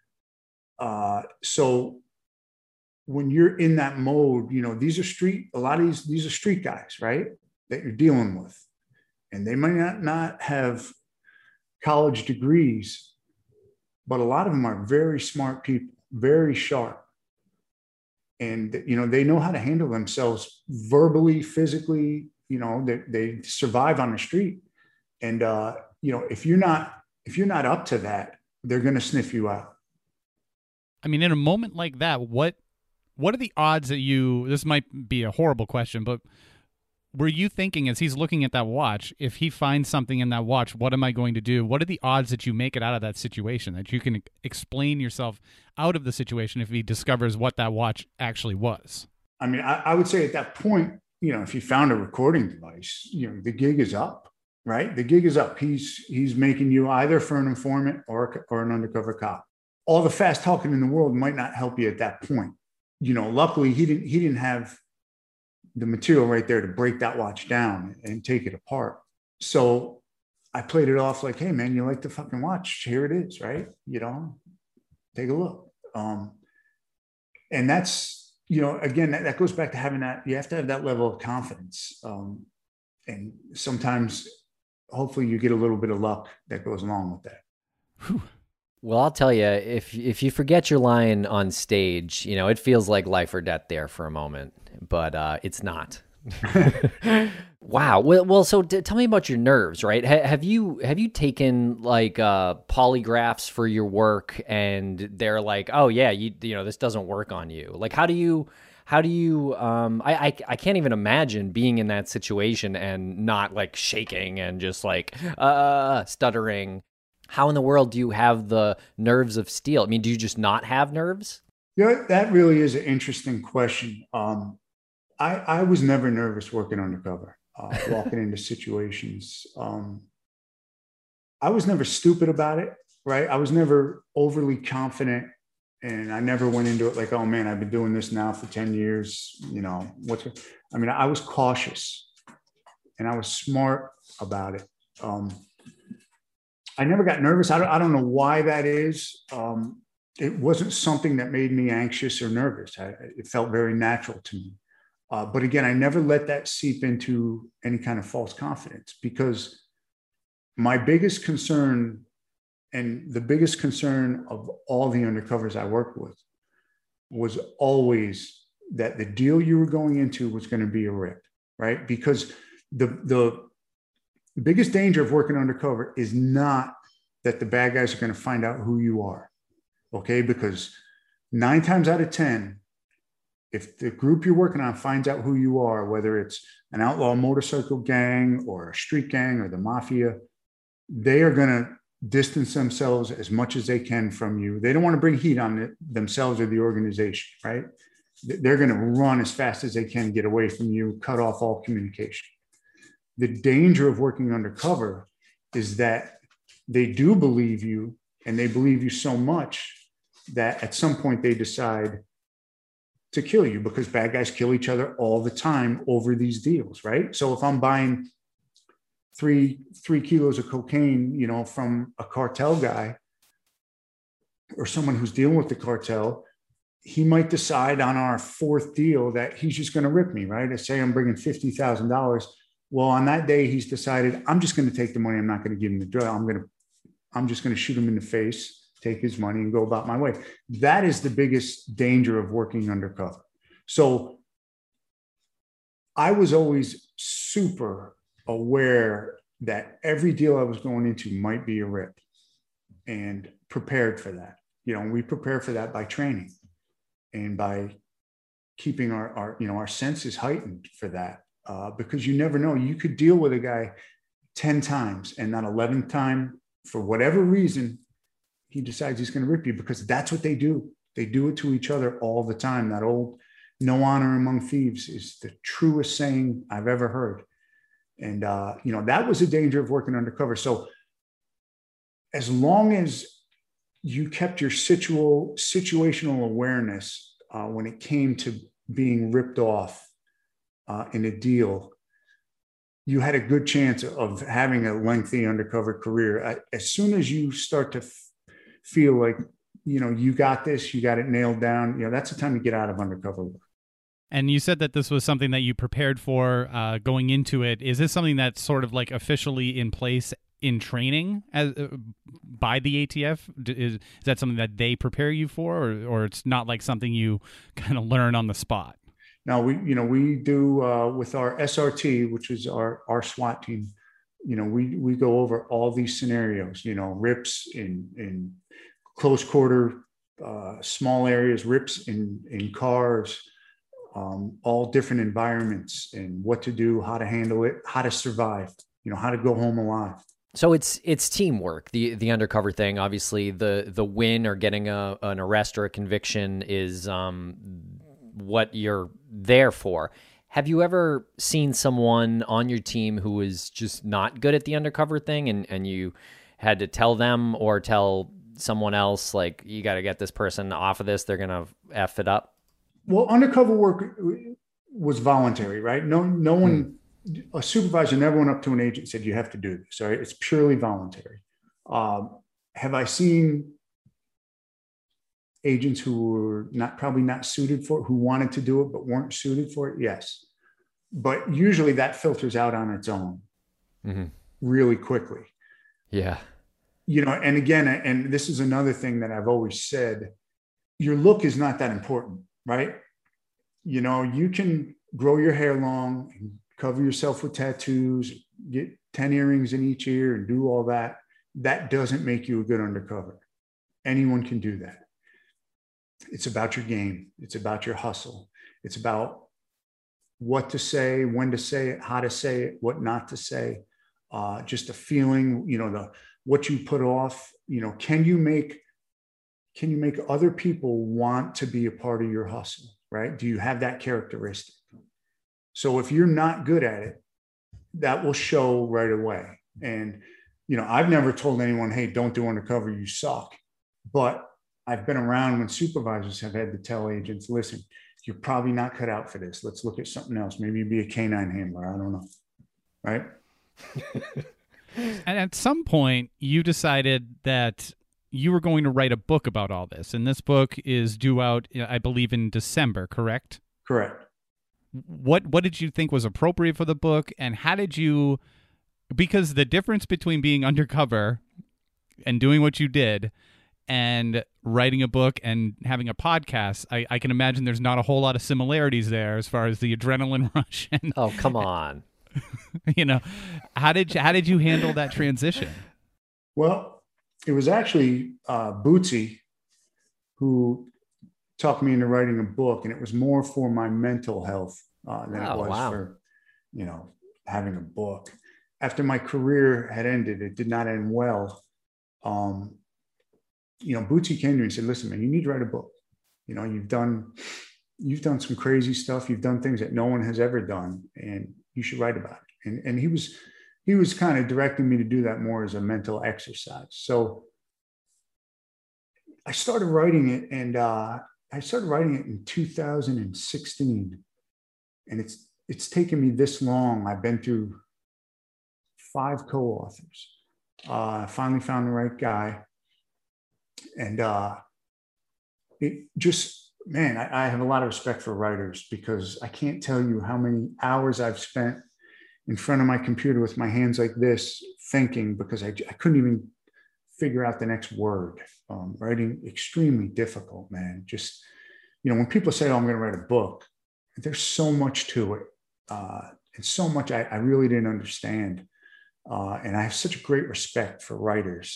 So when you're in that mode, these are street guys, right? That you're dealing with. And they might not have college degrees, but a lot of them are very smart people, very sharp. And, they know how to handle themselves verbally, physically, they survive on the street. And, if you're not up to that, they're going to sniff you out. I mean, in a moment like that, what are the odds that this might be a horrible question, but were you thinking as he's looking at that watch, if he finds something in that watch, what am I going to do? What are the odds that you make it out of that situation, that you can explain yourself out of the situation if he discovers what that watch actually was? I mean, I would say at that point, if you found a recording device, the gig is up, right? The gig is up. He's making you either for an informant or an undercover cop. All the fast talking in the world might not help you at that point. Luckily he didn't have the material right there to break that watch down and take it apart. So I played it off like, hey man, you like the fucking watch? Here it is, right? Take a look. And that's, again, that goes back to having that, you have to have that level of confidence. And sometimes hopefully you get a little bit of luck that goes along with that. Whew. Well, I'll tell you, if you forget your line on stage, it feels like life or death there for a moment, but it's not. Wow. Well, so tell me about your nerves, right? Have you taken like polygraphs for your work, and they're like, oh yeah, you this doesn't work on you. Like, how do you? I can't even imagine being in that situation and not like shaking and just like stuttering. How in the world do you have the nerves of steel? I mean, do you just not have nerves? Yeah, that really is an interesting question. I was never nervous working undercover, walking into situations. I was never stupid about it, right? I was never overly confident, and I never went into it like, oh man, I've been doing this now for 10 years. I was cautious. and I was smart about it. I never got nervous. I don't know why that is. It wasn't something that made me anxious or nervous. It felt very natural to me. But again, I never let that seep into any kind of false confidence, because my biggest concern, and the biggest concern of all the undercovers I worked with, was always that the deal you were going into was going to be a rip, right? Because the biggest danger of working undercover is not that the bad guys are going to find out who you are, okay? Because 9 times out of 10, if the group you're working on finds out who you are, whether it's an outlaw motorcycle gang or a street gang or the mafia, they are going to distance themselves as much as they can from you. They don't want to bring heat on themselves or the organization, right? They're going to run as fast as they can, get away from you, cut off all communication. The danger of working undercover is that they do believe you, and they believe you so much that at some point they decide to kill you, because bad guys kill each other all the time over these deals, right? So if I'm buying three kilos of cocaine, you know, from a cartel guy or someone who's dealing with the cartel, he might decide on our 4th deal that he's just going to rip me, right? I say I'm bringing $50,000. Well, on that day, he's decided, I'm just going to take the money. I'm not going to give him the drug. I'm just going to shoot him in the face, take his money, and go about my way. That is the biggest danger of working undercover. So I was always super aware that every deal I was going into might be a rip, and prepared for that. You know, we prepare for that by training and by keeping our senses heightened for that, because you never know. You could deal with a guy 10 times, and that 11th time, for whatever reason, he decides he's going to rip you, because that's what they do. They do it to each other all the time. That old "no honor among thieves" is the truest saying I've ever heard. And, that was a danger of working undercover. So as long as you kept your situational awareness when it came to being ripped off in a deal, you had a good chance of having a lengthy undercover career. As soon as you start to feel like, you got this, you got it nailed down, that's the time to get out of undercover work. And you said that this was something that you prepared for going into it. Is this something that's sort of like officially in place in training by the ATF? Is that something that they prepare you for, or it's not like something you kind of learn on the spot? No, we do with our SRT, which is our SWAT team. We go over all these scenarios. Rips in close quarter, small areas, rips in cars, all different environments, and what to do, how to handle it, how to survive. How to go home alive. So it's teamwork. The undercover thing, obviously, the win or getting an arrest or a conviction is what you're there for. Have you ever seen someone on your team who was just not good at the undercover thing, and you had to tell them or tell someone else, like, you got to get this person off of this, they're going to F it up? Well, undercover work was voluntary, right? No one, a supervisor never went up to an agent and said, you have to do this, right? It's purely voluntary. Have I seen agents who were probably not suited for it, who wanted to do it but weren't suited for it? Yes. But usually that filters out on its own really quickly. Yeah. And again, and this is another thing that I've always said, your look is not that important, right? You can grow your hair long and cover yourself with tattoos, get 10 earrings in each ear and do all that. That doesn't make you a good undercover. Anyone can do that. It's about your game. It's about your hustle. It's about what to say, when to say it, how to say it, what not to say. Just a feeling, what you put off. Can you make other people want to be a part of your hustle, right? Do you have that characteristic? So if you're not good at it, that will show right away. And, I've never told anyone, hey, don't do undercover, you suck. But I've been around when supervisors have had to tell agents, listen, you're probably not cut out for this. Let's look at something else. Maybe be a canine handler. I don't know. right? And at some point, you decided that you were going to write a book about all this. And this book is due out, I believe, in December, correct? Correct. What did you think was appropriate for the book? And how did you, because the difference between being undercover and doing what you did and writing a book and having a podcast, I can imagine there's not a whole lot of similarities there as far as the adrenaline rush. And, oh, come on. You know, how did you handle that transition? Well, it was actually Bootsy who talked me into writing a book, and it was more for my mental health than it was for, you know, having a book. After my career had ended, it did not end well. You know, Bootsy came to me and said, "Listen, man, you need to write a book. You know, you've done some crazy stuff. You've done things that no one has ever done, and you should write about it." And he was kind of directing me to do that more as a mental exercise. So I started writing it, and I started writing it in 2016, and it's taken me this long. I've been through 5 co-authors. I finally found the right guy, and it just, man, I have a lot of respect for writers, because I can't tell you how many hours I've spent in front of my computer with my hands like this, thinking, because I couldn't even figure out the next word. Writing extremely difficult, man. Just, you know, when people say, "Oh, I'm going to write a book," there's so much to it, and so much I really didn't understand. And I have such a great respect for writers.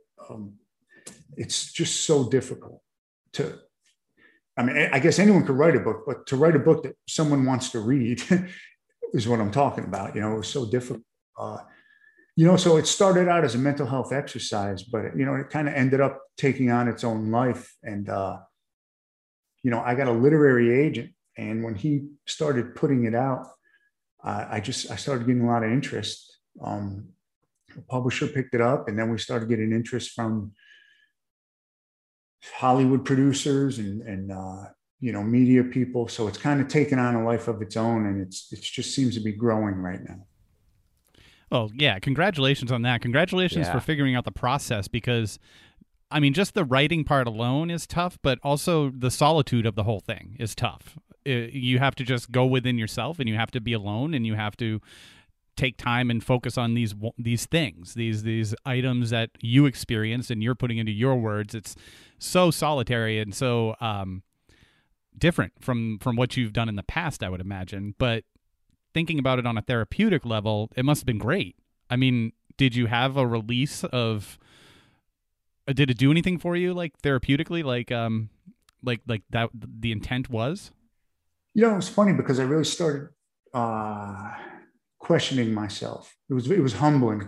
It's just so difficult to, I mean, I guess anyone could write a book, but to write a book that someone wants to read is what I'm talking about. You know, it was so difficult. You know, so it started out as a mental health exercise, but, you know, it kind of ended up taking on its own life. And, you know, I got a literary agent, and when he started putting it out, I started getting a lot of interest. The publisher picked it up, and then we started getting interest from Hollywood producers and you know, media people. So it's kind of taken on a life of its own, and it just seems to be growing right now. Well, yeah, congratulations on that. Congratulations for figuring out the process, because, I mean, just the writing part alone is tough, but also the solitude of the whole thing is tough. You have to just go within yourself, and you have to be alone, and you have to take time and focus on these things, these items that you experience and you're putting into your words. It's so solitary and so different from what you've done in the past, I would imagine. But thinking about it on a therapeutic level, it must have been great. I mean, did you have a release of? Did it do anything for you, like therapeutically, like that? The intent was. You know, it's funny because I really started questioning myself. It was humbling.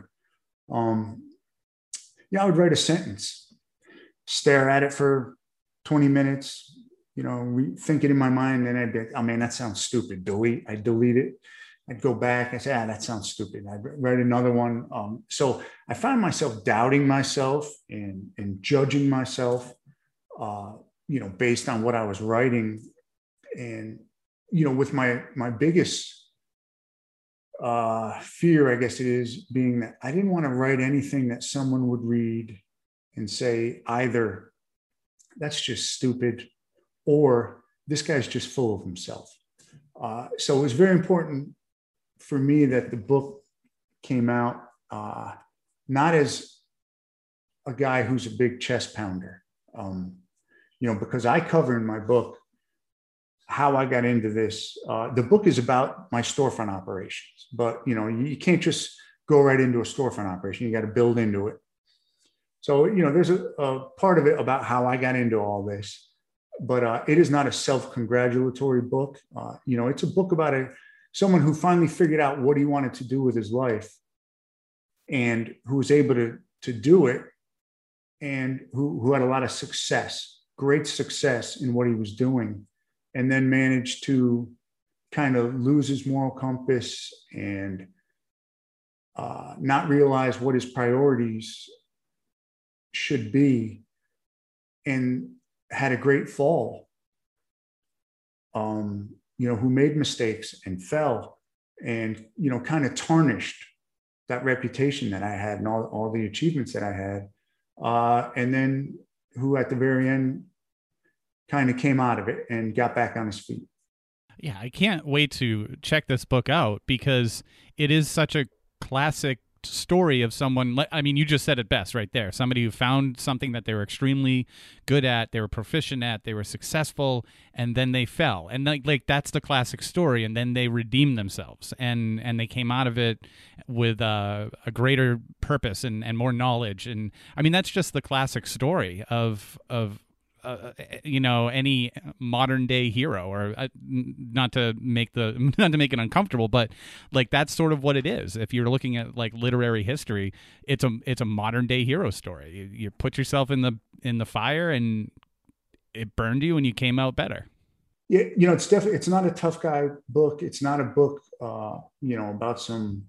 Yeah, I would write a sentence, stare at it for 20 minutes. You know, think it in my mind, and I'd be like, "Oh man, that sounds stupid." I'd delete it. I'd go back. I say, that sounds stupid. I'd write another one. So I found myself doubting myself and judging myself, you know, based on what I was writing. And, you know, with my biggest fear, I guess it is, being that I didn't want to write anything that someone would read and say either that's just stupid, or this guy's just full of himself. So it was very important for me that the book came out not as a guy who's a big chest pounder, you know, because I cover in my book how I got into this. The book is about my storefront operations, but, you know, you can't just go right into a storefront operation. You got to build into it. So, you know, there's a part of it about how I got into all this. But it is not a self-congratulatory book. You know, it's a book about someone who finally figured out what he wanted to do with his life, and who was able to do it, and who had a lot of success, great success in what he was doing, and then managed to kind of lose his moral compass and not realize what his priorities should be, and had a great fall, you know, who made mistakes and fell, and, kind of tarnished that reputation that I had and all the achievements that I had. And then who at the very end kind of came out of it and got back on his feet. Yeah, I can't wait to check this book out because it is such a classic story of someone. I mean, you just said it best right there. Somebody who found something that they were extremely good at, they were proficient at, they were successful, and then they fell. And like that's the classic story. And then they redeemed themselves and they came out of it with a greater purpose and more knowledge. And I mean, that's just the classic story of any modern day hero, or not to make it uncomfortable, but like that's sort of what it is. If you're looking at like literary history, it's a modern day hero story. You put yourself in the fire and it burned you and you came out better. Yeah. It's not a tough guy book. It's not a book, about some,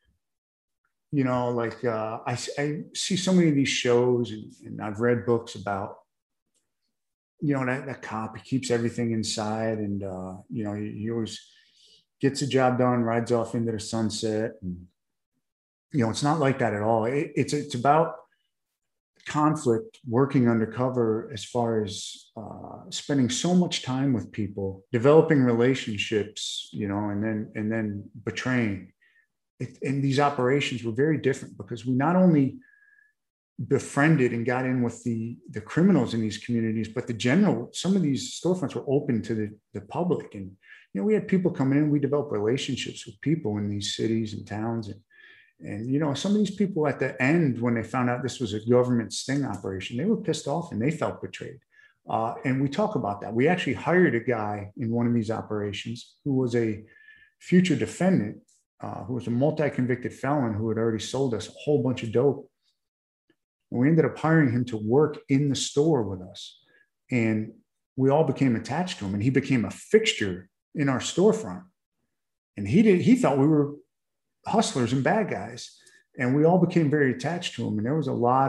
I see so many of these shows and I've read books about, that cop, he keeps everything inside and, he always gets the job done, rides off into the sunset. And, it's not like that at all. It's about conflict, working undercover as far as spending so much time with people, developing relationships, and then betraying. And these operations were very different because we not only befriended and got in with the criminals in these communities, but some of these storefronts were open to the public. And, we had people coming in, we developed relationships with people in these cities and towns. And some of these people at the end, when they found out this was a government sting operation, they were pissed off and they felt betrayed. And we talk about that. We actually hired a guy in one of these operations who was a future defendant, who was a multi-convicted felon who had already sold us a whole bunch of dope. And we ended up hiring him to work in the store with us. And we all became attached to him and he became a fixture in our storefront. And he thought we were hustlers and bad guys. And we all became very attached to him. And there was a lot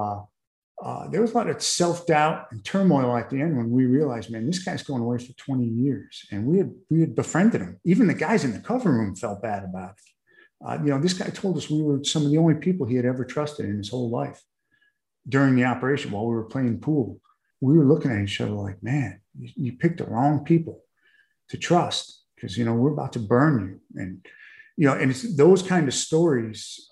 of self-doubt and turmoil at the end when we realized, man, this guy's going away for 20 years. And we had befriended him. Even the guys in the cover room felt bad about it. This guy told us we were some of the only people he had ever trusted in his whole life. During the operation, while we were playing pool, we were looking at each other like, man, you picked the wrong people to trust because, we're about to burn you. And, and it's those kind of stories,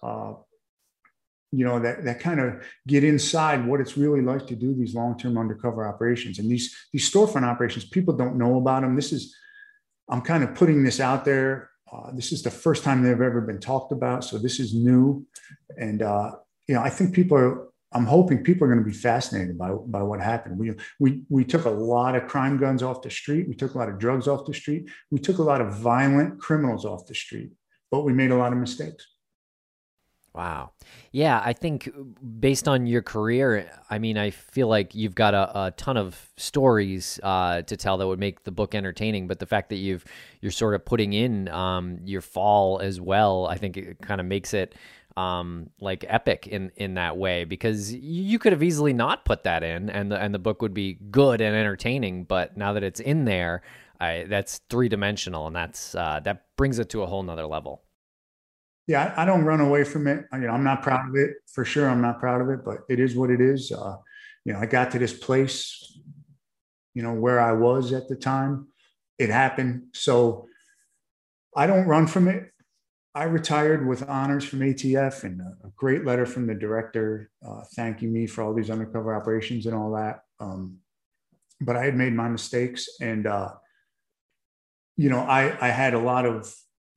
that kind of get inside what it's really like to do these long-term undercover operations. And these storefront operations, people don't know about them. I'm kind of putting this out there. This is the first time they've ever been talked about. So this is new. And, I think I'm hoping people are going to be fascinated by what happened. We took a lot of crime guns off the street. We took a lot of drugs off the street. We took a lot of violent criminals off the street, but we made a lot of mistakes. Wow. Yeah, I think based on your career, I mean, I feel like you've got a ton of stories to tell that would make the book entertaining. But the fact that you're sort of putting in your fall as well, I think it kind of makes it like epic in that way, because you could have easily not put that in and the book would be good and entertaining. But now that it's in there, that's 3-dimensional, and that brings it to a whole nother level. Yeah, I don't run away from it. I'm not proud of it for sure. I'm not proud of it, but it is what it is. I got to this place, where I was at the time. It happened. So I don't run from it. I retired with honors from ATF and a great letter from the director thanking me for all these undercover operations and all that. But I had made my mistakes, and I had a lot of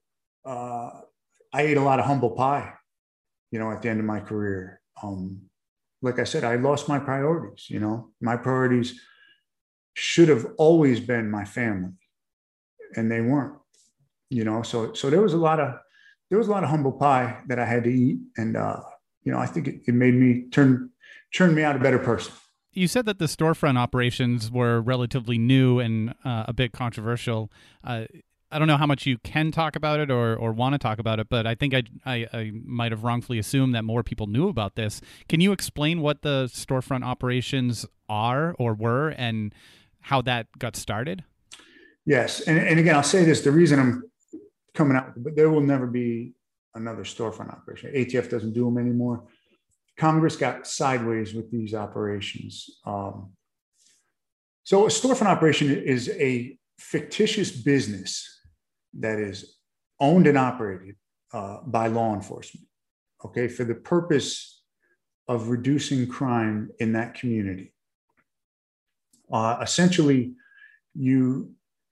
I ate a lot of humble pie, at the end of my career. Like I said, I lost my priorities. My priorities should have always been my family, and they weren't. So there was a lot of humble pie that I had to eat, and I think it made me turned me out a better person. You said that the storefront operations were relatively new and a bit controversial. I don't know how much you can talk about it or want to talk about it, but I think I might have wrongfully assumed that more people knew about this. Can you explain what the storefront operations are or were and how that got started? Yes. And again, I'll say this, the reason I'm coming out, but there will never be another storefront operation. ATF doesn't do them anymore. Congress got sideways with these operations. So a storefront operation is a fictitious business that is owned and operated by law enforcement, okay, for the purpose of reducing crime in that community. Essentially, you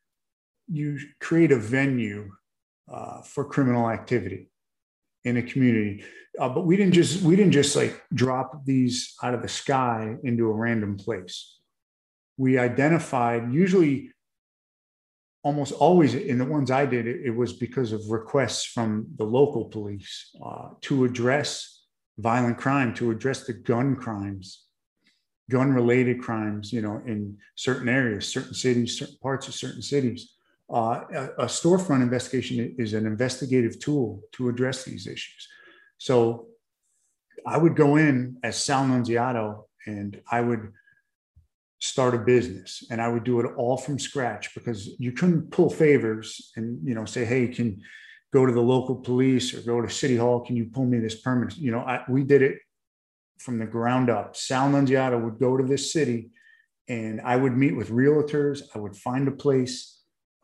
create a venue for criminal activity in a community, but we didn't just like drop these out of the sky into a random place. We identified, usually, almost always in the ones I did, it was because of requests from the local police to address violent crime, to address the gun crimes, gun-related crimes, in certain areas, certain cities, certain parts of certain cities. A storefront investigation is an investigative tool to address these issues. So I would go in as Sal Nunziato and I would start a business, and I would do it all from scratch, because you couldn't pull favors and, say, hey, can go to the local police or go to City Hall. Can you pull me this permit? We did it from the ground up. Sal Nunziato would go to this city and I would meet with realtors. I would find a place.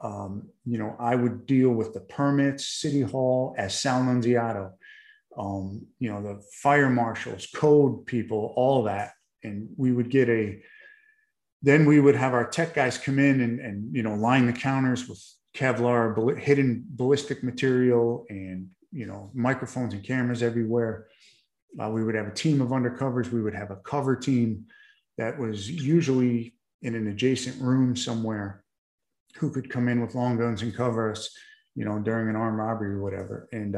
I would deal with the permits, City Hall as Sal Nunziato, the fire marshals, code people, all that. And we would then we would have our tech guys come in and line the counters with Kevlar, hidden ballistic material, and, microphones and cameras everywhere. We would have a team of undercovers. We would have a cover team that was usually in an adjacent room somewhere, who could come in with long guns and cover us, during an armed robbery or whatever. And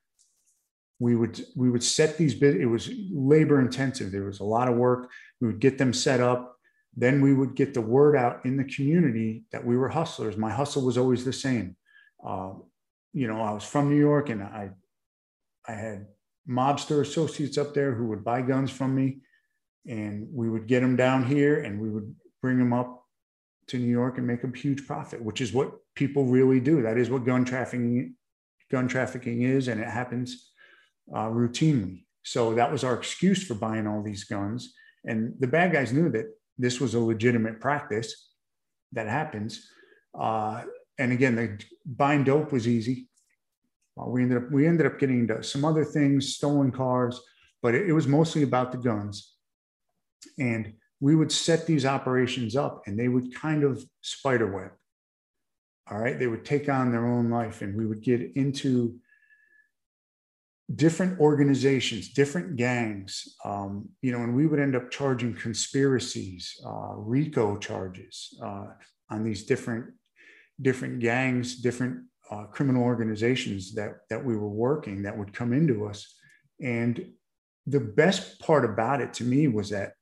we would set these, it was labor intensive. There was a lot of work. We would get them set up. Then we would get the word out in the community that we were hustlers. My hustle was always the same. I was from New York, and I had mobster associates up there who would buy guns from me, and we would get them down here and we would bring them up to New York and make a huge profit, which is what people really do. That is what gun trafficking is, and it happens routinely. So that was our excuse for buying all these guns. And the bad guys knew that this was a legitimate practice that happens. And again, buying dope was easy. We ended up getting into some other things, stolen cars, but it was mostly about the guns. And we would set these operations up, and they would kind of spiderweb. All right. They would take on their own life, and we would get into different organizations, different gangs, and we would end up charging conspiracies, RICO charges on these different gangs, different criminal organizations that we were working, that would come into us. And the best part about it to me was that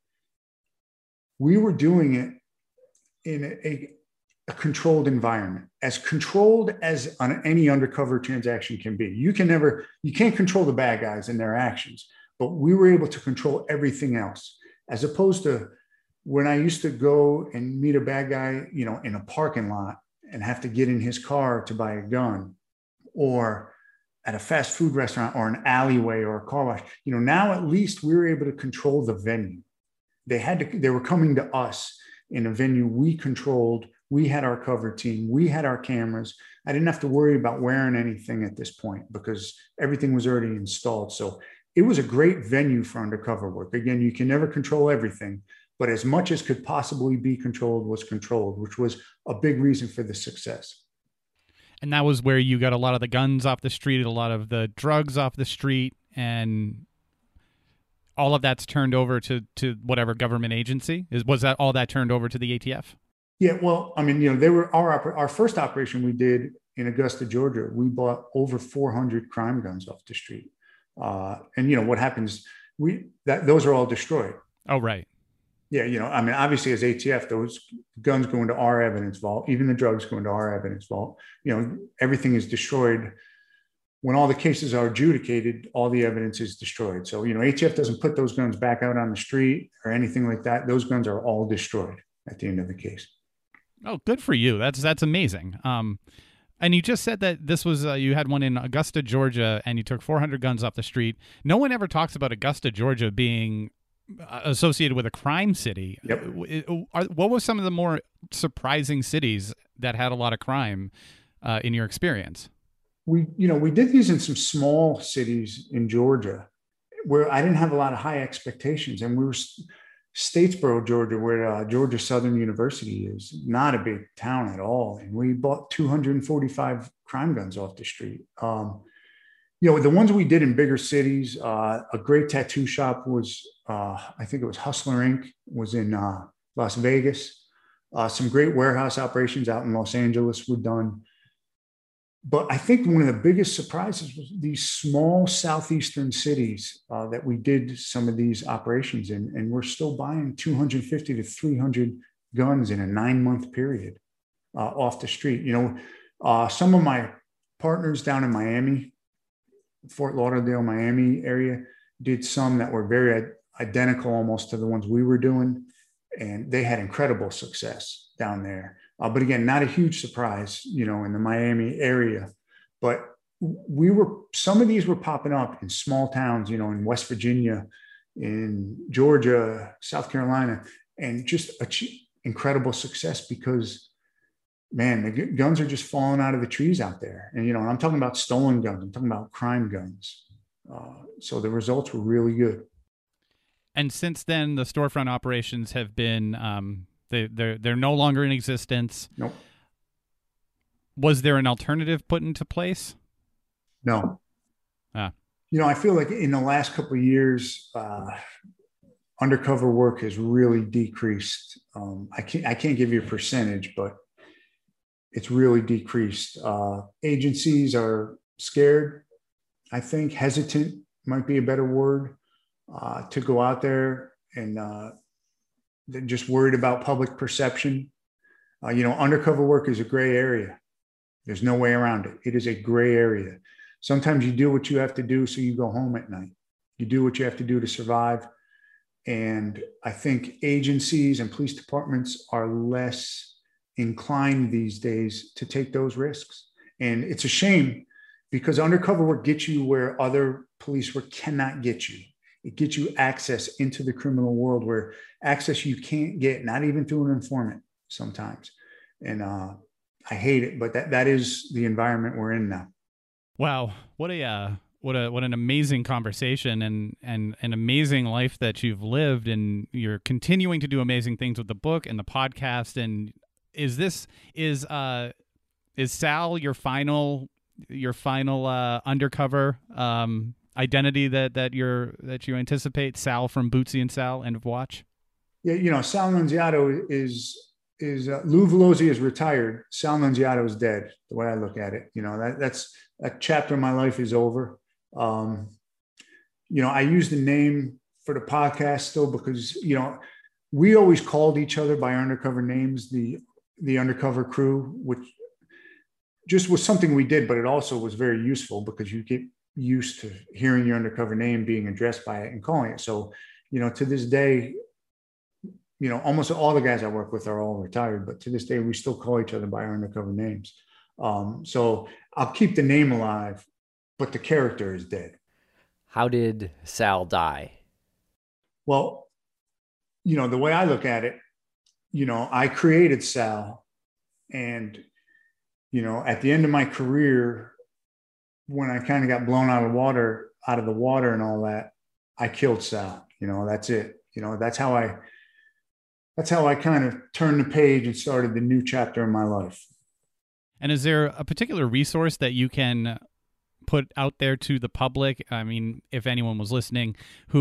we were doing it in a controlled environment, as controlled as on any undercover transaction can be. You can't control the bad guys and their actions, but we were able to control everything else, as opposed to when I used to go and meet a bad guy, in a parking lot and have to get in his car to buy a gun, or at a fast food restaurant or an alleyway or a car wash. Now at least we were able to control the venue. They were coming to us in a venue we controlled. We had our cover team. We had our cameras. I didn't have to worry about wearing anything at this point because everything was already installed. So it was a great venue for undercover work. Again, you can never control everything, but as much as could possibly be controlled was controlled, which was a big reason for the success. And that was where you got a lot of the guns off the street, a lot of the drugs off the street, and all of that's turned over to whatever government agency? Was that all that turned over to the ATF? Yeah, well, they were our first operation we did in Augusta, Georgia. We bought over 400 crime guns off the street. And what happens, those are all destroyed. Oh, right. Yeah, obviously as ATF, those guns go into our evidence vault. Even the drugs go into our evidence vault. Everything is destroyed. When all the cases are adjudicated, all the evidence is destroyed. So, ATF doesn't put those guns back out on the street or anything like that. Those guns are all destroyed at the end of the case. Oh, good for you. That's amazing. And you just said that this was, you had one in Augusta, Georgia, and you took 400 guns off the street. No one ever talks about Augusta, Georgia being associated with a crime city. Yep. What were some of the more surprising cities that had a lot of crime in your experience? We did these in some small cities in Georgia where I didn't have a lot of high expectations. And we were Statesboro, Georgia, where Georgia Southern University is, not a big town at all. And we bought 245 crime guns off the street. The ones we did in bigger cities, a great tattoo shop was, I think it was Hustler Inc., was in Las Vegas. Some great warehouse operations out in Los Angeles were done. But I think one of the biggest surprises was these small southeastern cities that we did some of these operations in, and we're still buying 250 to 300 guns in a 9-month period off the street. Some of my partners down in Miami, Fort Lauderdale, Miami area, did some that were very identical almost to the ones we were doing, and they had incredible success down there. But again, not a huge surprise, in the Miami area. But some of these were popping up in small towns, in West Virginia, in Georgia, South Carolina, and just incredible success because, man, the guns are just falling out of the trees out there. And, I'm talking about stolen guns. I'm talking about crime guns. So the results were really good. And since then, the storefront operations have been... They're no longer in existence. Nope. Was there an alternative put into place? No. I feel like in the last couple of years, undercover work has really decreased. I can't give you a percentage, but it's really decreased. Agencies are scared, I think, hesitant might be a better word, to go out there and they're just worried about public perception. Undercover work is a gray area. There's no way around it. It is a gray area. Sometimes you do what you have to do so you go home at night. You do what you have to do to survive. And I think agencies and police departments are less inclined these days to take those risks. And it's a shame because undercover work gets you where other police work cannot get you. It gets you access into the criminal world where access you can't get, not even through an informant sometimes. And I hate it, but that is the environment we're in now. Wow. What an amazing conversation and an amazing life that you've lived, and you're continuing to do amazing things with the book and the podcast. And is Sal your final undercover identity that you anticipate? Sal from Bootsy and Sal, End of Watch? Yeah, Sal Nunziato is Lou Velosi is retired. Sal Nunziato is dead. The way I look at it, that chapter of my life is over. I use the name for the podcast still because we always called each other by our undercover names, the undercover crew, which just was something we did, but it also was very useful because you get used to hearing your undercover name being addressed by it and calling it. So, to this day, almost all the guys I work with are all retired, but to this day, we still call each other by our undercover names. So I'll keep the name alive, but the character is dead. How did Sal die? Well, the way I look at it, I created Sal, and, at the end of my career, when I kind of got blown out of the water and all that, I killed Sal. That's it. That's how I kind of turned the page and started the new chapter in my life. And is there a particular resource that you can put out there to the public? I mean, if anyone was listening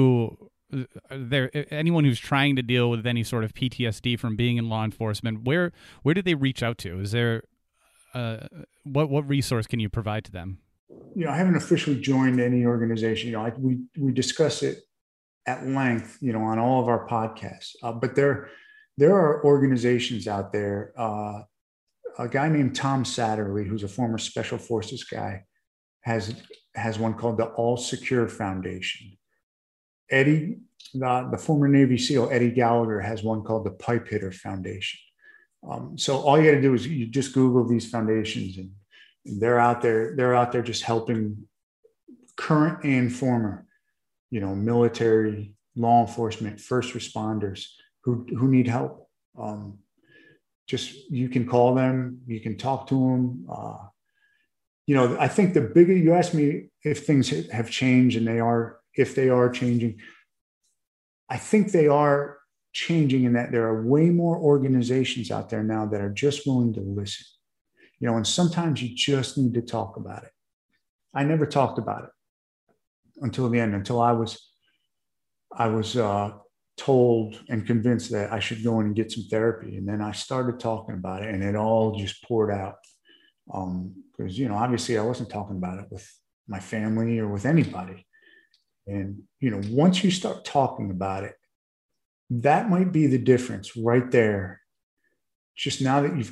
anyone who's trying to deal with any sort of PTSD from being in law enforcement, where do they reach out to? Is there what resource can you provide to them? I haven't officially joined any organization. We discuss it at length, on all of our podcasts. But there are organizations out there. A guy named Tom Satterley, who's a former Special Forces guy, has one called the All Secure Foundation. Eddie, the former Navy SEAL Eddie Gallagher, has one called the Pipe Hitter Foundation. So all you got to do is you just Google these foundations and They're out there just helping current and former, military, law enforcement, first responders who need help. Just, you can call them, you can talk to them. I think the bigger, you asked me if things have changed, and if they are changing, I think they are changing in that there are way more organizations out there now that are just willing to listen. And sometimes you just need to talk about it. I never talked about it until the end, until I was told and convinced that I should go in and get some therapy. And then I started talking about it, and it all just poured out. Because, obviously I wasn't talking about it with my family or with anybody. And, once you start talking about it, that might be the difference right there. Just now that you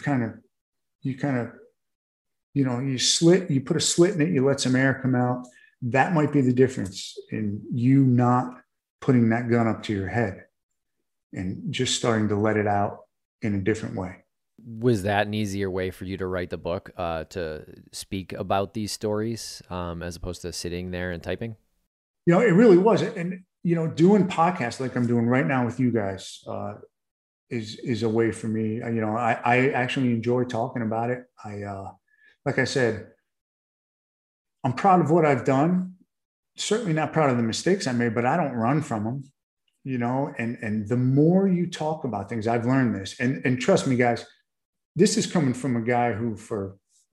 put a slit in it, you let some air come out. That might be the difference in you not putting that gun up to your head and just starting to let it out in a different way. Was that an easier way for you to write the book, to speak about these stories, as opposed to sitting there and typing? It really was. And, doing podcasts like I'm doing right now with you guys is a way for me. I actually enjoy talking about it. Like I said, I'm proud of what I've done. Certainly not proud of the mistakes I made, but I don't run from them, and the more you talk about things, I've learned this. And trust me, guys, this is coming from a guy who, for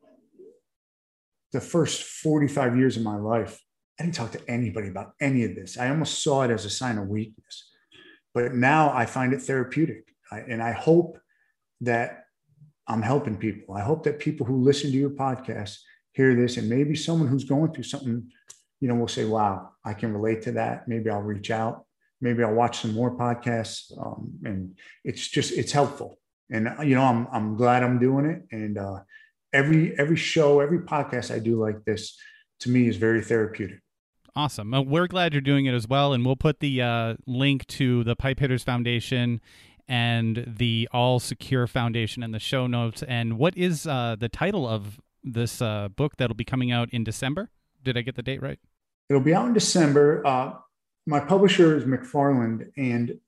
the first 45 years of my life, I didn't talk to anybody about any of this. I almost saw it as a sign of weakness, but now I find it therapeutic. And I hope that I'm helping people. I hope that people who listen to your podcast hear this, and maybe someone who's going through something, will say, wow, I can relate to that. Maybe I'll reach out. Maybe I'll watch some more podcasts. And it's helpful. And, I'm glad I'm doing it. And every show, every podcast I do like this, to me, is very therapeutic. Awesome. We're glad you're doing it as well. And we'll put the link to the Pipe Hitters Foundation and the All Secure Foundation in the show notes. And what is the title of this book that'll be coming out in December? Did I get the date right? It'll be out in December. My publisher is McFarland, and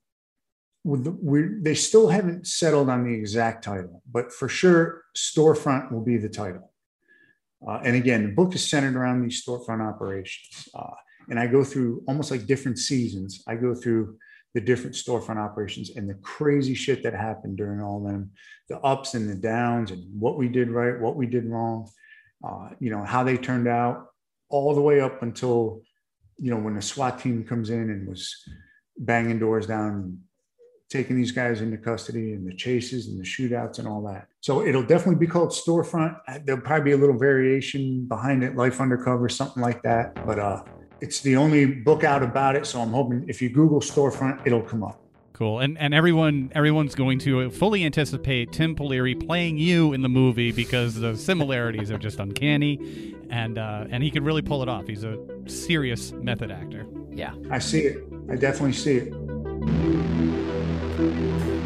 they still haven't settled on the exact title, but for sure, Storefront will be the title. And again, the book is centered around these storefront operations. And I go through almost like different seasons. I go through the different storefront operations and the crazy shit that happened during all them, the ups and the downs, and what we did right, what we did wrong, how they turned out, all the way up until, when the SWAT team comes in and was banging doors down, and taking these guys into custody, and the chases and the shootouts and all that. So it'll definitely be called Storefront. There'll probably be a little variation behind it, Life Undercover, something like that. But it's the only book out about it. So I'm hoping if you Google Storefront, it'll come up. Cool. And everyone's going to fully anticipate Tim Poliri playing you in the movie, because the similarities are just uncanny, and he could really pull it off. He's a serious method actor. Yeah. I see it. I definitely see it.